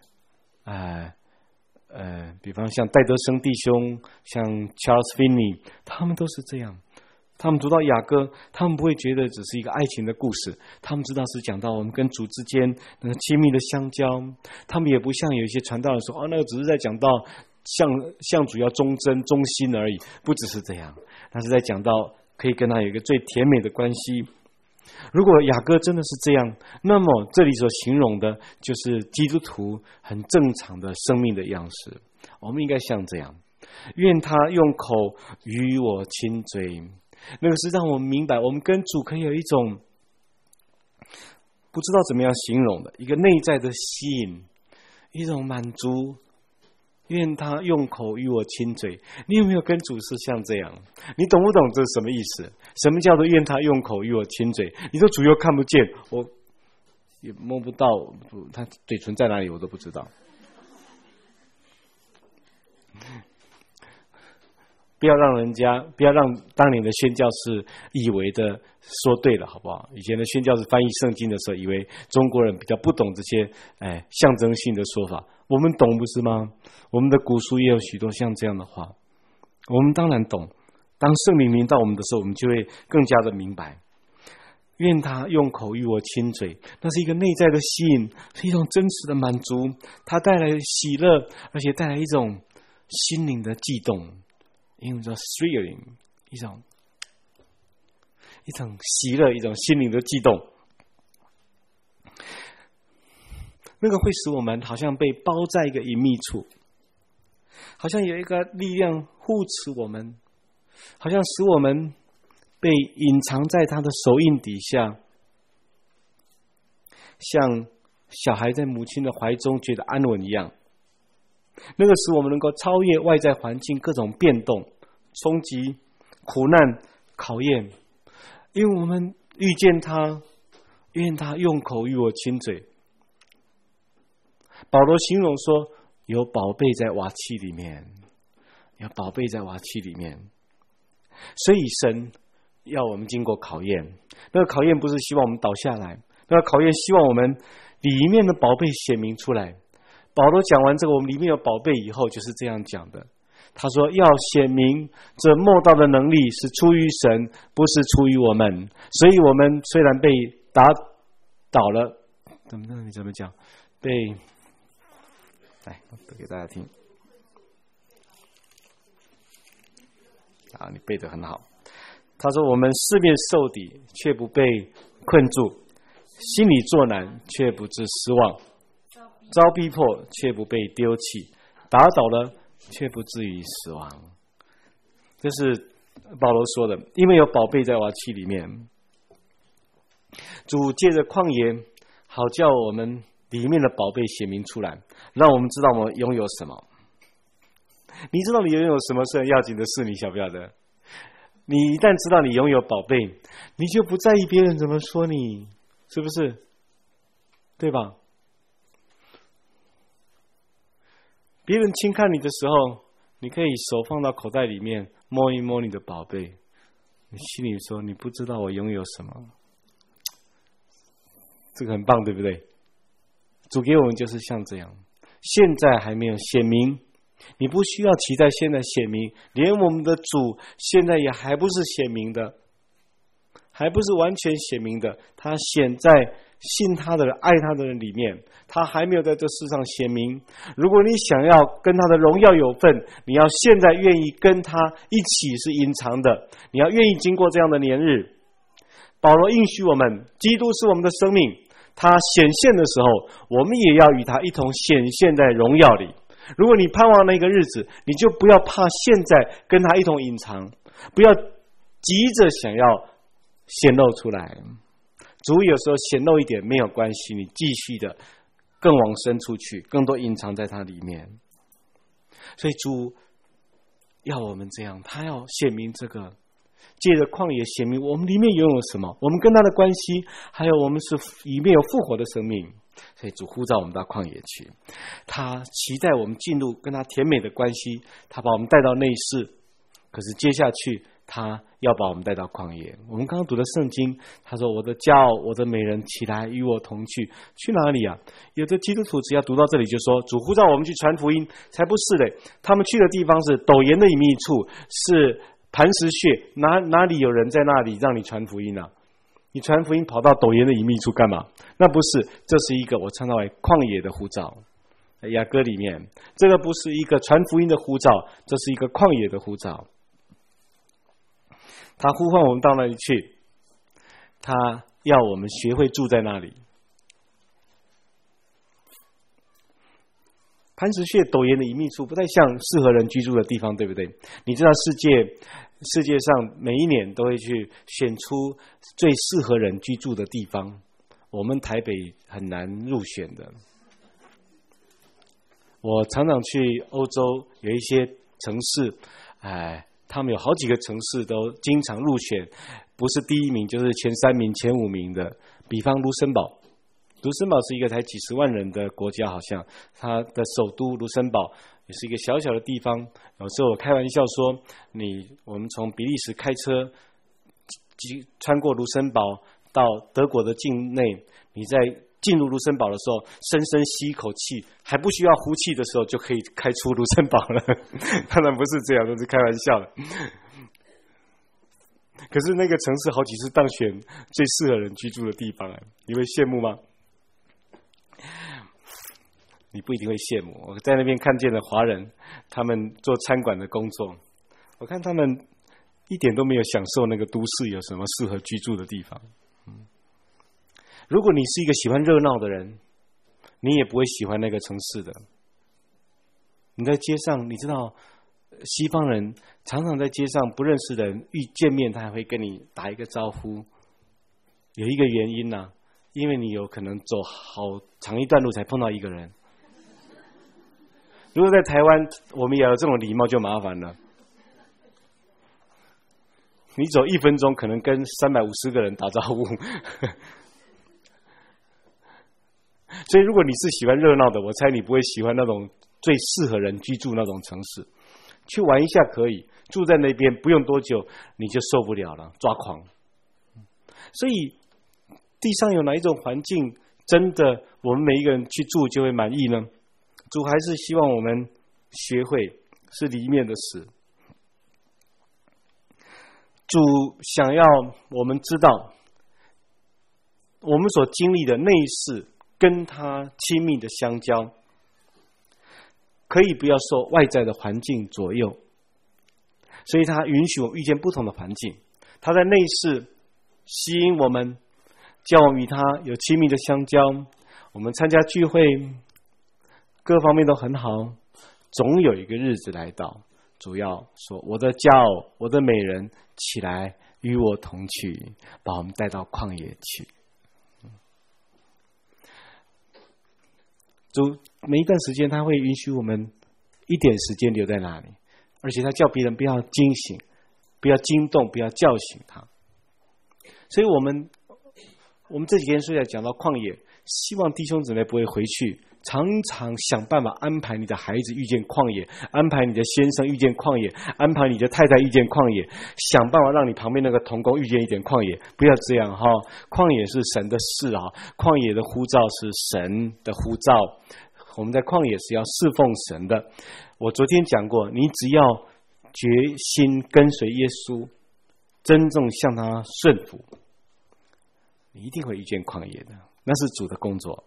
A: 比方像戴德生弟兄，像 Charles Finney， 他们都是这样。他们读到雅歌，他们不会觉得只是一个爱情的故事，他们知道是讲到我们跟主之间那个亲密的相交。他们也不像有一些传道人说，那个只是在讲到向主要忠贞忠心而已，不只是这样，他是在讲到可以跟他有一个最甜美的关系。如果雅歌真的是这样，那么这里所形容的就是基督徒很正常的生命的样式。我们应该像这样，愿他用口与我亲嘴。那个是让我们明白，我们跟主可以有一种不知道怎么样形容的一个内在的吸引，一种满足。愿他用口与我亲嘴。你有没有跟主是像这样？你懂不懂这是什么意思？什么叫做愿他用口与我亲嘴？你说主又看不见，我也摸不到，他嘴唇在哪里我都不知道。不要让当年的宣教士以为的说对了，好不好？以前的宣教士翻译圣经的时候，以为中国人比较不懂这些象征性的说法，我们懂不是吗？我们的古书也有许多像这样的话，我们当然懂。当圣灵临到我们的时候，我们就会更加的明白。愿他用口与我亲嘴，那是一个内在的吸引，是一种真实的满足，它带来喜乐，而且带来一种心灵的悸动。英文叫 thrilling， 一种喜乐，一种心灵的悸动。那个会使我们好像被包在一个隐秘处，好像有一个力量护持我们，好像使我们被隐藏在他的手印底下，像小孩在母亲的怀中觉得安稳一样。那个使我们能够超越外在环境各种变动、冲击、苦难、考验，因为我们遇见他，愿他用口与我亲嘴。保罗形容说，有宝贝在瓦器里面，有宝贝在瓦器里面。所以神要我们经过考验，那个考验不是希望我们倒下来，那个考验希望我们里面的宝贝显明出来。保罗讲完这个我们里面有宝贝以后，就是这样讲的，他说要显明这末道的能力是出于神，不是出于我们。所以我们虽然被打倒了，怎么讲？来读给大家听。你背得很好。他说我们四面受敌，却不被困住；心里作难，却不致失望；遭逼迫，却不被丢弃；打倒了，却不至于死亡。这是保罗说的，因为有宝贝在瓦器里面。主借着旷野，好叫我们里面的宝贝显明出来，让我们知道我们拥有什么。你知道你拥有什么是很要紧的事，你晓不晓得？你一旦知道你拥有宝贝，你就不在意别人怎么说你，是不是？对吧？别人轻看你的时候，你可以手放到口袋里面摸一摸你的宝贝，你心里说你不知道我拥有什么，这个很棒，对不对？主给我们就是像这样，现在还没有显明，你不需要期待现在显明，连我们的主现在也还不是显明的，还不是完全显明的，他显在信他的人、爱他的人里面，他还没有在这世上显明。如果你想要跟他的荣耀有份，你要现在愿意跟他一起是隐藏的，你要愿意经过这样的年日。保罗应许我们，基督是我们的生命，他显现的时候，我们也要与他一同显现在荣耀里。如果你盼望那个日子，你就不要怕现在跟他一同隐藏，不要急着想要显露出来。主有时候显露一点没有关系，你继续的更往深处去，更多隐藏在他里面。所以主要我们这样，他要显明这个，借着旷野显明我们里面拥有什么，我们跟他的关系，还有我们是里面有复活的生命。所以主呼召我们到旷野去，他期待我们进入跟他甜美的关系，他把我们带到内室，可是接下去他要把我们带到旷野。我们刚刚读的圣经，他说我的骄傲，我的美人起来与我同去。去哪里啊？有的基督徒只要读到这里就说主呼召我们去传福音，才不是嘞。他们去的地方是陡岩的隐秘处，是磐石穴，哪里有人在那里让你传福音啊？你传福音跑到陡岩的隐秘处干嘛？那不是，这是一个我称它为旷野的呼召。雅歌里面，这个不是一个传福音的呼召，这是一个旷野的呼召。他呼唤我们到那里去，他要我们学会住在那里。磐石穴陡岩的隐秘处不太像适合人居住的地方，对不对？你知道世界上每一年都会去选出最适合人居住的地方，我们台北很难入选的。我常常去欧洲有一些城市，他们有好几个城市都经常入选，不是第一名就是前3名、前5名的。比方卢森堡是一个才几十万人的国家，好像它的首都卢森堡也是一个小小的地方。有时候我开玩笑说，我们从比利时开车穿过卢森堡到德国的境内，你在进入卢森堡的时候，深深吸一口气，还不需要呼气的时候，就可以开出卢森堡了。当然不是这样，都是开玩笑的。可是那个城市好几次当选最适合人居住的地方，你会羡慕吗？你不一定会羡慕。我在那边看见了华人，他们做餐馆的工作，我看他们一点都没有享受那个都市有什么适合居住的地方。如果你是一个喜欢热闹的人，你也不会喜欢那个城市的。你在街上，你知道西方人常常在街上不认识的人见面，他还会跟你打一个招呼。有一个原因啊，因为你有可能走好长一段路才碰到一个人。如果在台湾，我们也有这种礼貌就麻烦了。你走1分钟，可能跟350个人打招呼。所以如果你是喜欢热闹的，我猜你不会喜欢那种最适合人居住那种城市。去玩一下可以，住在那边不用多久你就受不了了，抓狂。所以地上有哪一种环境真的我们每一个人去住就会满意呢？主还是希望我们学会是里面的事。主想要我们知道我们所经历的内室跟他亲密的相交，可以不要受外在的环境左右，所以他允许我们遇见不同的环境。他在内室吸引我们，叫我们与他有亲密的相交，我们参加聚会各方面都很好，总有一个日子来到，主要说我的骄傲，我的美人起来与我同去，把我们带到旷野去。 主每一段时间他会允许我们一点时间留在那里，而且他叫别人不要惊醒，不要惊动，不要叫醒他。所以我们这几天虽然讲到旷野，希望弟兄姊妹不会回去，常常想办法安排你的孩子遇见旷野，安排你的先生遇见旷野，安排你的太太遇见旷野，想办法让你旁边那个同工遇见一点旷野。不要这样哈，旷野是神的事啊，旷野的呼召是神的呼召，我们在旷野是要侍奉神的。我昨天讲过，你只要决心跟随耶稣，真正向他顺服，你一定会遇见旷野的，那是主的工作。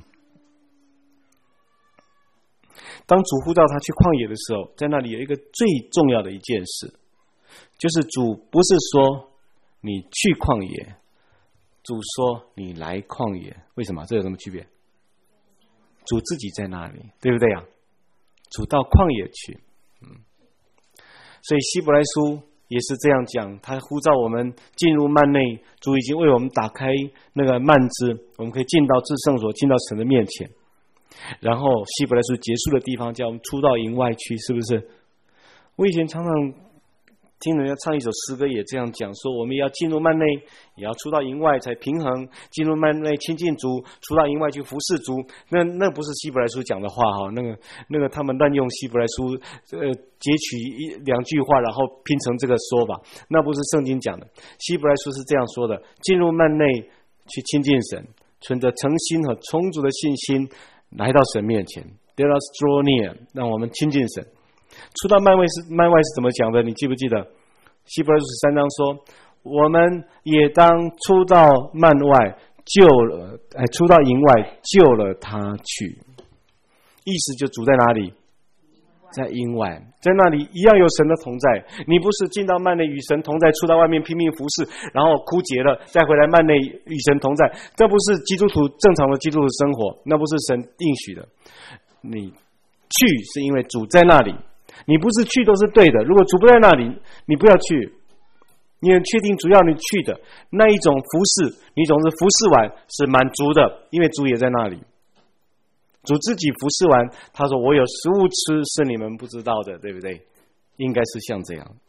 A: 当主呼召他去旷野的时候，在那里有一个最重要的一件事，就是主不是说你去旷野，主说你来旷野。为什么？这有什么区别？主自己在那里，对不对啊？主到旷野去。所以希伯来书也是这样讲，他呼召我们进入幔内，主已经为我们打开那个幔子，我们可以进到至圣所，进到神的面前。然后希伯来书结束的地方叫我们出到营外去，是不是？我以前常常听人家唱一首诗歌也这样讲，说我们要进入幔内，也要出到营外才平衡，进入幔内亲近主，出到营外去服侍主。那不是希伯来书讲的话哈，那个他们乱用希伯来书截取两句话然后拼成这个说法，那不是圣经讲的。希伯来书是这样说的：进入幔内去亲近神，存着诚心和充足的信心来到神面前 ，Let us draw near， 让我们亲近神。出到幔外是怎么讲的？你记不记得？希伯来书13章说，我们也当出到幔外出到营外救了他去。意思就主在哪里？在营外，在那里一样有神的同在。你不是进到幔内与神同在，出到外面拼命服侍，然后枯竭了再回来幔内与神同在，这不是基督徒正常的基督徒生活，那不是神应许的。你去是因为主在那里，你不是去都是对的，如果主不在那里，你不要去。你很确定主要你去的那一种服侍，你总是服侍完是满足的，因为主也在那里。主自己服侍完，他说我有食物吃是你们不知道的，对不对？应该是像这样。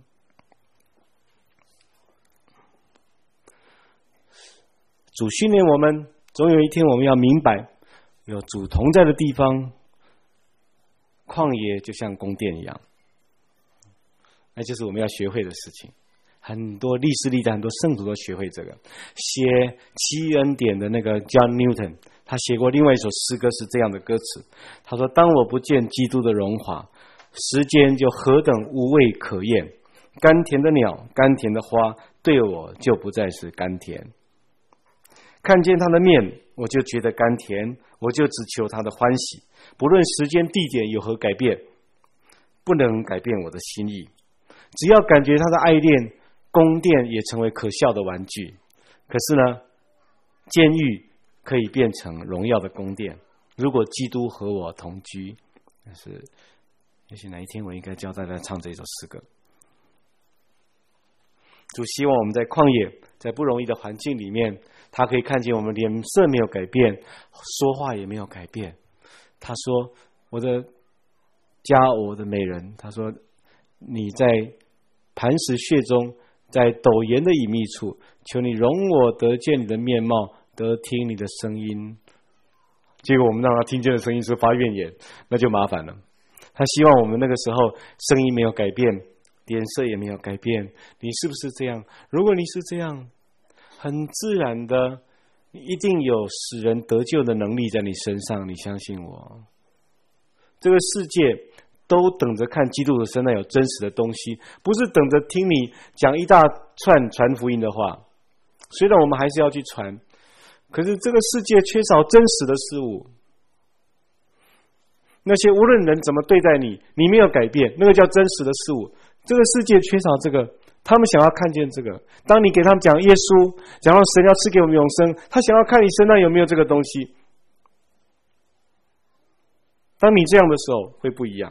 A: 主训练我们，总有一天我们要明白，有主同在的地方，旷野就像宫殿一样，那就是我们要学会的事情。很多历史历代很多圣徒都学会这个。写七恩典的那个 John Newton， 他写过另外一首诗歌是这样的歌词，他说：当我不见基督的荣华，时间就何等无味可厌，甘甜的鸟，甘甜的花，对我就不再是甘甜。看见他的面，我就觉得甘甜，我就只求他的欢喜，不论时间地点有何改变，不能改变我的心意。只要感觉他的爱恋，宫殿也成为可笑的玩具。可是呢，监狱可以变成荣耀的宫殿，如果基督和我同居。但是也许哪一天我应该教大家唱这首诗歌。主希望我们在旷野，在不容易的环境里面，他可以看见我们脸色没有改变，说话也没有改变。他说：我的家，我的美人，他说你在磐石穴中，在陡岩的隐秘处，求你容我得见你的面貌，得听你的声音。结果我们让他听见的声音是发怨言，那就麻烦了。他希望我们那个时候声音没有改变，脸色也没有改变。你是不是这样？如果你是这样，很自然的，你一定有使人得救的能力在你身上，你相信我。这个世界都等着看基督的身上有真实的东西，不是等着听你讲一大串传福音的话。虽然我们还是要去传，可是这个世界缺少真实的事物。那些无论人怎么对待你，你没有改变，那个叫真实的事物。这个世界缺少这个，他们想要看见这个。当你给他们讲耶稣，讲到神要赐给我们永生，他想要看你身上有没有这个东西。当你这样的时候，会不一样。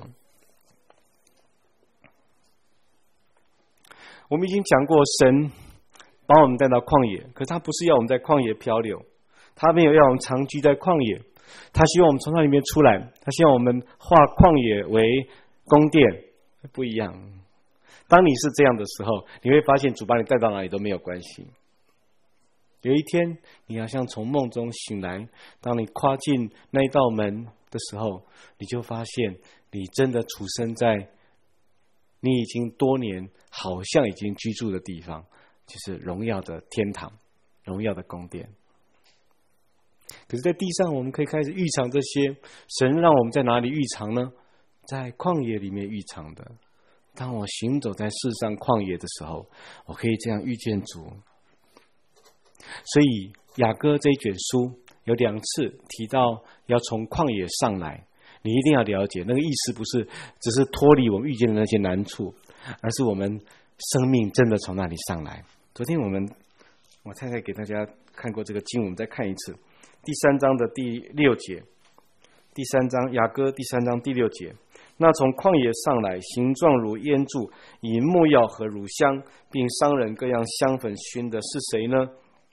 A: 我们已经讲过，神把我们带到旷野，可是他不是要我们在旷野漂流，他没有要我们长居在旷野， 他希望我们从那里面出来，他希望我们化旷野为宫殿，不一样。当你是这样的时候，你会发现主把你带到哪里都没有关系。有一天你好像从梦中醒来，当你跨进那一道门的时候，你就发现你真的处身在你已经多年好像已经居住的地方，就是荣耀的天堂，荣耀的宫殿。可是在地上我们可以开始预尝这些，神让我们在哪里预尝呢？在旷野里面预尝的。当我行走在世上旷野的时候，我可以这样遇见主。所以雅歌这一卷书有2次提到要从旷野上来，你一定要了解那个意思，不是只是脱离我们遇见的那些难处，而是我们生命真的从那里上来。昨天我太太给大家看过这个经文，我们再看一次。第3章的第6节，第3章雅歌第3章第6节，那从旷野上来，形状如烟柱，以没药和乳香，并商人各样香粉熏的是谁呢？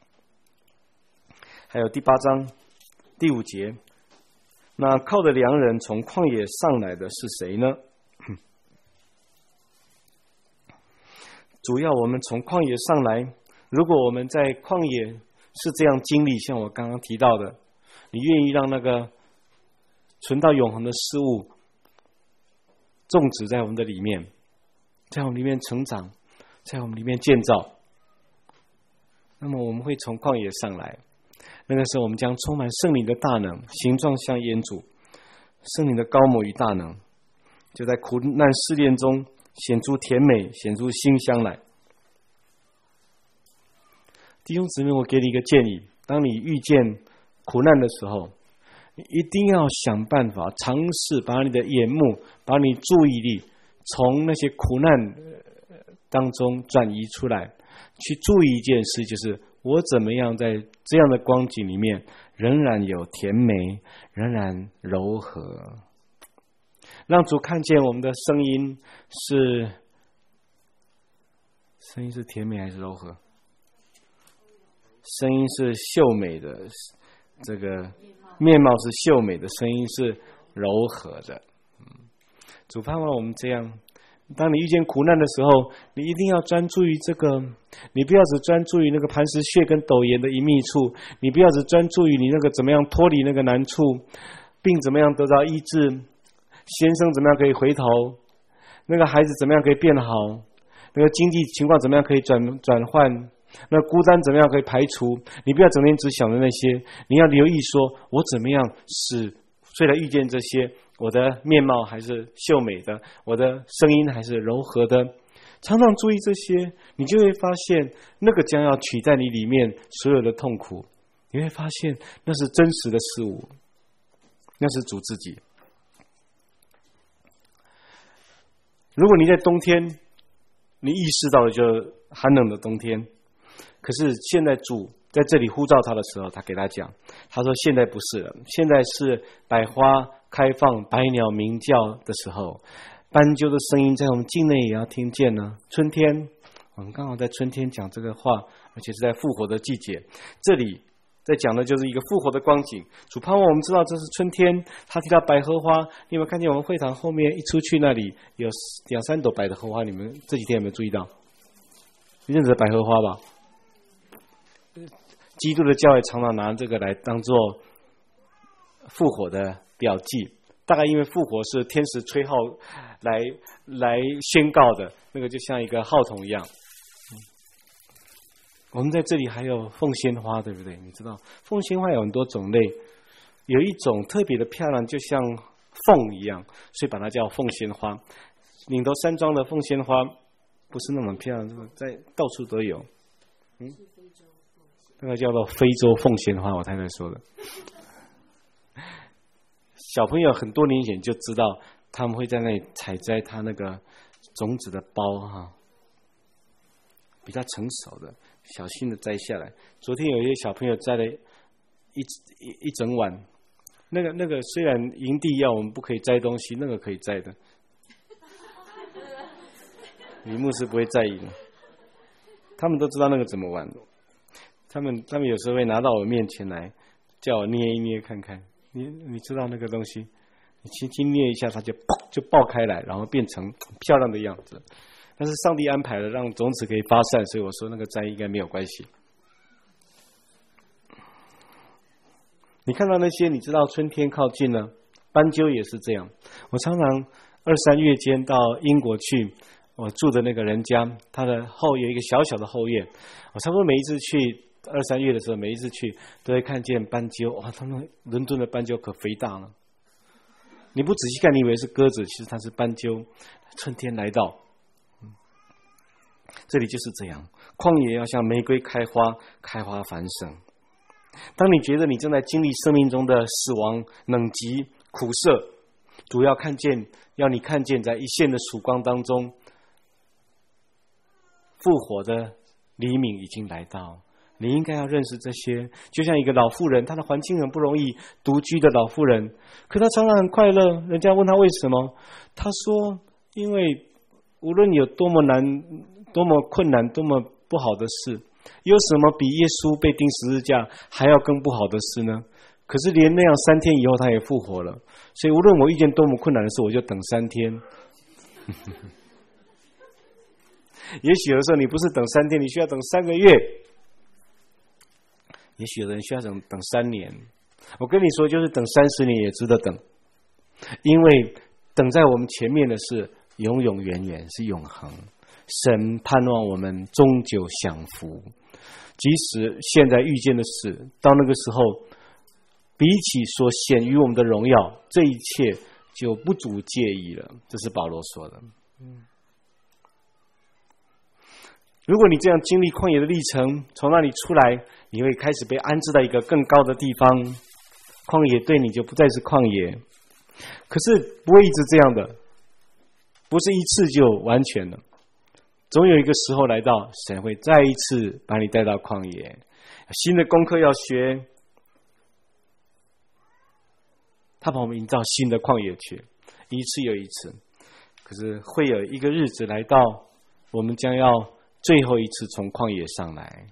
A: 还有第8章第5节，那靠着良人从旷野上来的是谁呢？主要我们从旷野上来，如果我们在旷野是这样经历，像我刚刚提到的，你愿意让那个存到永恒的事物种植在我们的里面，在我们里面成长，在我们里面建造，那么我们会从旷野上来。那个时候我们将充满圣灵的大能，形状像烟柱，圣灵的高摩与大能就在苦难试炼中显出甜美，显出馨香来。弟兄姊妹，我给你一个建议，当你遇见苦难的时候，你一定要想办法尝试把你的眼目，把你注意力从那些苦难当中转移出来，去注意一件事，就是我怎么样在这样的光景里面仍然有甜美，仍然柔和，让主看见我们的声音是甜美还是柔和？声音是秀美的，这个面貌是秀美的，声音是柔和的。主盼望我们这样，当你遇见苦难的时候，你一定要专注于这个，你不要只专注于那个磐石穴跟陡岩的隐秘处，你不要只专注于你那个怎么样脱离那个难处，病怎么样得到医治，先生怎么样可以回头，那个孩子怎么样可以变好，那个经济情况怎么样可以转换，那孤单怎么样可以排除。你不要整天只想着那些，你要留意说，我怎么样使虽然遇见这些，我的面貌还是秀美的，我的声音还是柔和的。常常注意这些，你就会发现那个将要取代你里面所有的痛苦，你会发现那是真实的事物，那是主自己。如果你在冬天，你意识到了就是寒冷的冬天，可是现在主在这里呼召他的时候，他给他讲，他说现在不是了，现在是百花开放，百鸟鸣叫的时候，斑鸠的声音在我们境内也要听见呢。春天，我们刚好在春天讲这个话，而且是在复活的季节，这里在讲的就是一个复活的光景。主盼望我们知道这是春天。他提到百合花，你有没有看见我们会堂后面一出去那里有2-3朵百合花？你们这几天有没有注意到？你认识百合花吧？基督的教会常常拿这个来当作复活的标记，大概因为复活是天使吹号来宣告的，那个就像一个号筒一样。我们在这里还有凤仙花，对不对？你知道凤仙花有很多种类，有一种特别的漂亮，就像凤一样，所以把它叫凤仙花。岭头山庄的凤仙花不是那么漂亮，在到处都有。那个叫做非洲凤仙花，我太太说的。小朋友很多年前就知道，他们会在那里采摘它那个种子的苞哈，比较成熟的，小心的摘下来。昨天有一些小朋友摘了一整晚，那个虽然营地要我们不可以摘东西，那个可以摘的。李牧师不会在意的，他们都知道那个怎么玩。他们有时候会拿到我面前来，叫我捏一捏看看。 你知道那个东西，你轻轻捏一下，它就爆开来，然后变成漂亮的样子。但是上帝安排了让种子可以发散，所以我说那个灾应该没有关系。你看到那些，你知道春天靠近了，斑鸠也是这样。我常常2、3月间到英国去，我住的那个人家，他的有一个小小的后院，我差不多每一次去2、3月的时候，每一次去都会看见斑鸠。哇，他们伦敦的斑鸠可肥大了，你不仔细看，你以为是鸽子，其实它是斑鸠。春天来到，这里就是这样，旷野要像玫瑰开花，开花繁盛。当你觉得你正在经历生命中的死亡、冷极、苦涩，主要要你看见在一线的曙光当中，复活的黎明已经来到。你应该要认识这些，就像一个老妇人，她的环境很不容易，独居的老妇人，可她常常很快乐。人家问她为什么，她说因为无论有多么难、多么困难、多么不好的事，有什么比耶稣被钉十字架还要更不好的事呢？可是连那样3天以后他也复活了，所以无论我遇见多么困难的事，我就等3天。也许有的时候你不是等3天，你需要等3个月，也许有人需要等3年。我跟你说，就是等30年也值得等，因为等在我们前面的是永永远远，是永恒。神盼望我们终究享福，即使现在遇见的事，到那个时候比起所显于我们的荣耀，这一切就不足介意了。这是保罗说的。如果你这样经历旷野的历程，从那里出来，你会开始被安置在一个更高的地方，旷野对你就不再是旷野。可是不会一直这样的，不是一次就完全了，总有一个时候来到，神会再一次把你带到旷野，新的功课要学，他把我们引到新的旷野去，一次又一次。可是会有一个日子来到，我们将要最后一次从旷野上来，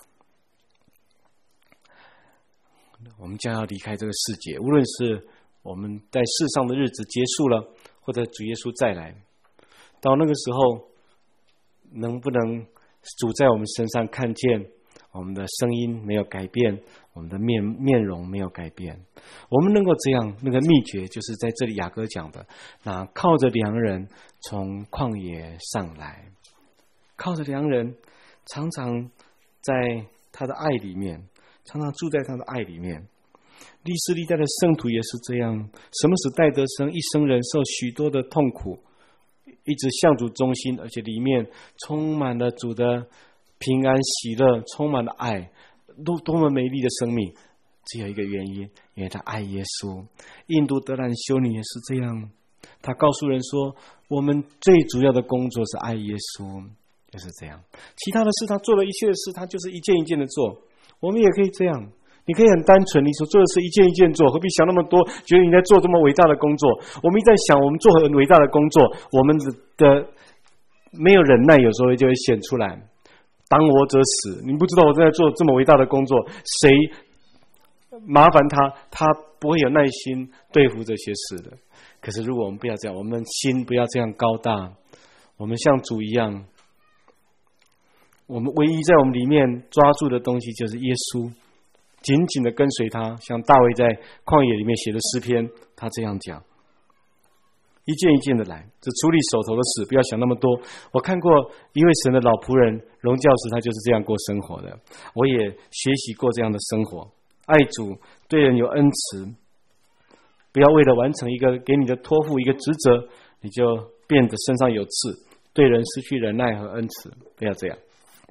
A: 我们将要离开这个世界，无论是我们在世上的日子结束了，或者主耶稣再来，到那个时候，能不能主在我们身上看见我们的声音没有改变，我们的面容没有改变，我们能够这样，那个秘诀就是在这里雅各讲的，那靠着良人从旷野上来，靠着良人，常常在他的爱里面，常常住在他的爱里面。历世历代的圣徒也是这样，什么使戴德生一生忍受许多的痛苦，一直向主忠心，而且里面充满了主的平安喜乐，充满了爱，多么美丽的生命。只有一个原因，因为他爱耶稣。印度德兰修女也是这样，他告诉人说，我们最主要的工作是爱耶稣，就是这样。其他的事，他做了一切的事，他就是一件一件的做。我们也可以这样，你可以很单纯，你所做的事一件一件做，何必想那么多，觉得你在做这么伟大的工作。我们一直在想，我们做很伟大的工作，我们的没有忍耐，有时候就会显出来。当我者死，你不知道我正在做这么伟大的工作，谁麻烦他不会有耐心对付这些事的。可是如果我们不要这样，我们心不要这样高大，我们像主一样，我们唯一在我们里面抓住的东西就是耶稣，紧紧的跟随他，像大卫在旷野里面写的诗篇，他这样讲，一件一件的来，只处理手头的事，不要想那么多。我看过一位神的老仆人荣教师，他就是这样过生活的，我也学习过这样的生活，爱主，对人有恩慈，不要为了完成一个给你的托付一个职责，你就变得身上有刺，对人失去忍耐和恩慈，不要这样。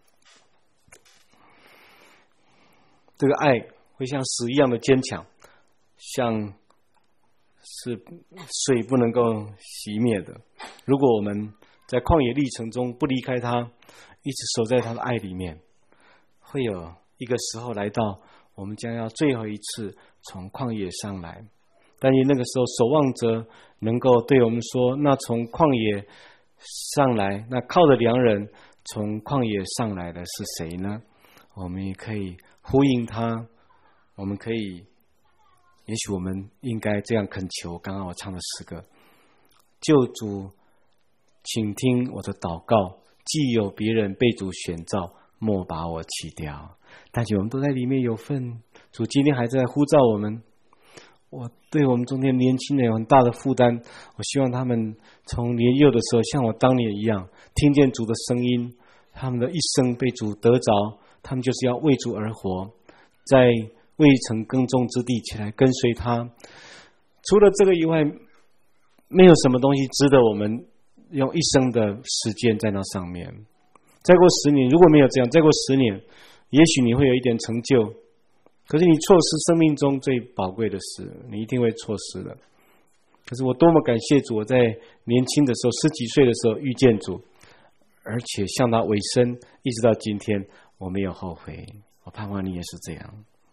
A: 这个爱会像石一样的坚强，像是水不能够熄灭的。如果我们在旷野历程中不离开他，一直守在他的爱里面，会有一个时候来到，我们将要最后一次从旷野上来。但因那个时候守望者能够对我们说，那从旷野上来，那靠着良人从旷野上来的是谁呢？我们也可以呼应他，我们可以也许我们应该这样恳求，刚刚我唱的诗歌：救主，请听我的祷告，既有别人被主选召，莫把我弃掉。但是我们都在里面有份，主今天还在呼召我们。我对我们中间年轻人有很大的负担，我希望他们从年幼的时候像我当年一样，听见主的声音，他们的一生被主得着，他们就是要为主而活，在未曾耕种之地起来跟随他。除了这个以外，没有什么东西值得我们用一生的时间在那上面。再过10年，如果没有这样，再过10年，也许你会有一点成就，可是你错失生命中最宝贵的事，你一定会错失的。可是我多么感谢主，我在年轻的时候10几岁的时候遇见主，而且向他委身，一直到今天我没有后悔。我盼望你也是这样。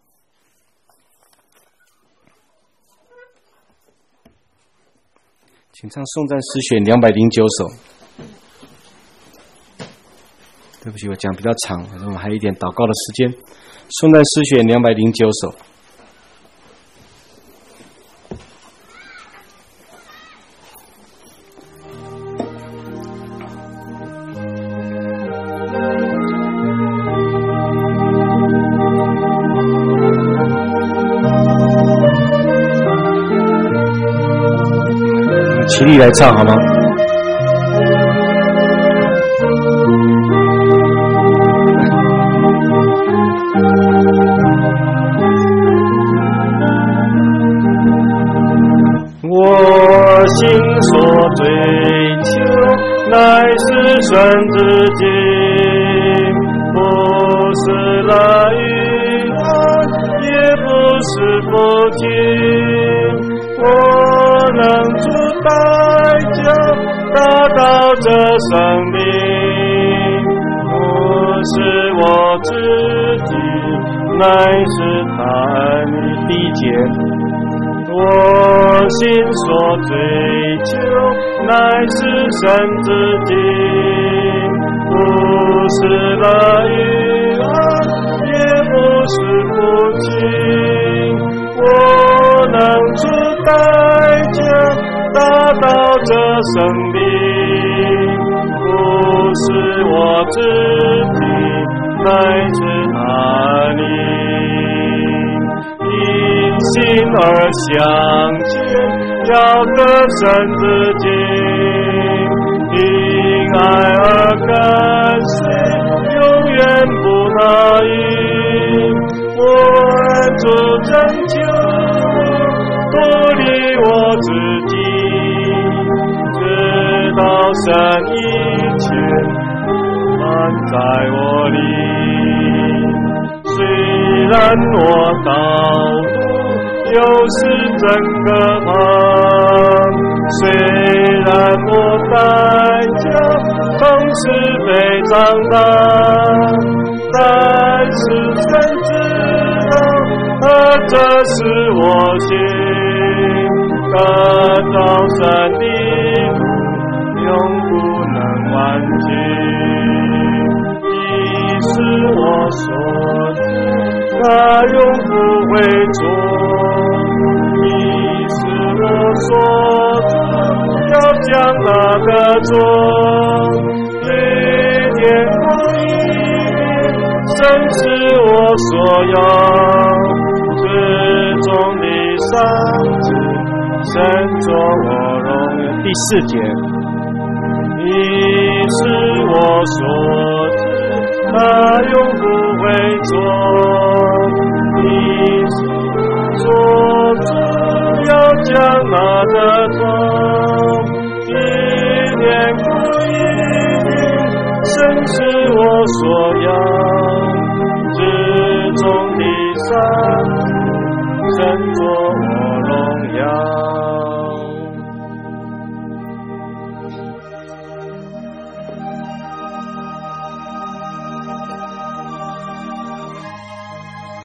A: 请唱颂赞诗选209首。对不起，我讲比较长，可是我们还有一点祷告的时间。颂赞诗选209首。齐力来唱好吗？
B: 我心所追求，乃是神之境，不是来与爱，也不是不听。我能出代价达到这生命，不是我自己，乃是他恩你。
A: 第一节，
B: 我心所追求，乃是神之境，不是来与爱，也不是不听。我能出代价达到这生命，不是我自己，乃是他灵。因心而向前，要得神之境，因爱而跟随，永远不拿因。我主拯救，不理我自己，直到神一切满在我里。虽然我道路又是整个旁，虽然我代价总是非常大，但是神知道，这是我心，得到神的路永不能忘记。你是我所知，他永不会错。你是我所知，要将那个错，一点光阴，正是我所要。至终的上智，神作我荣耀。
A: 第4节，
B: 你是我所知，他永不会错。你是所知，要将那个错，一点不一定，神是我所要。至终的上智，神作我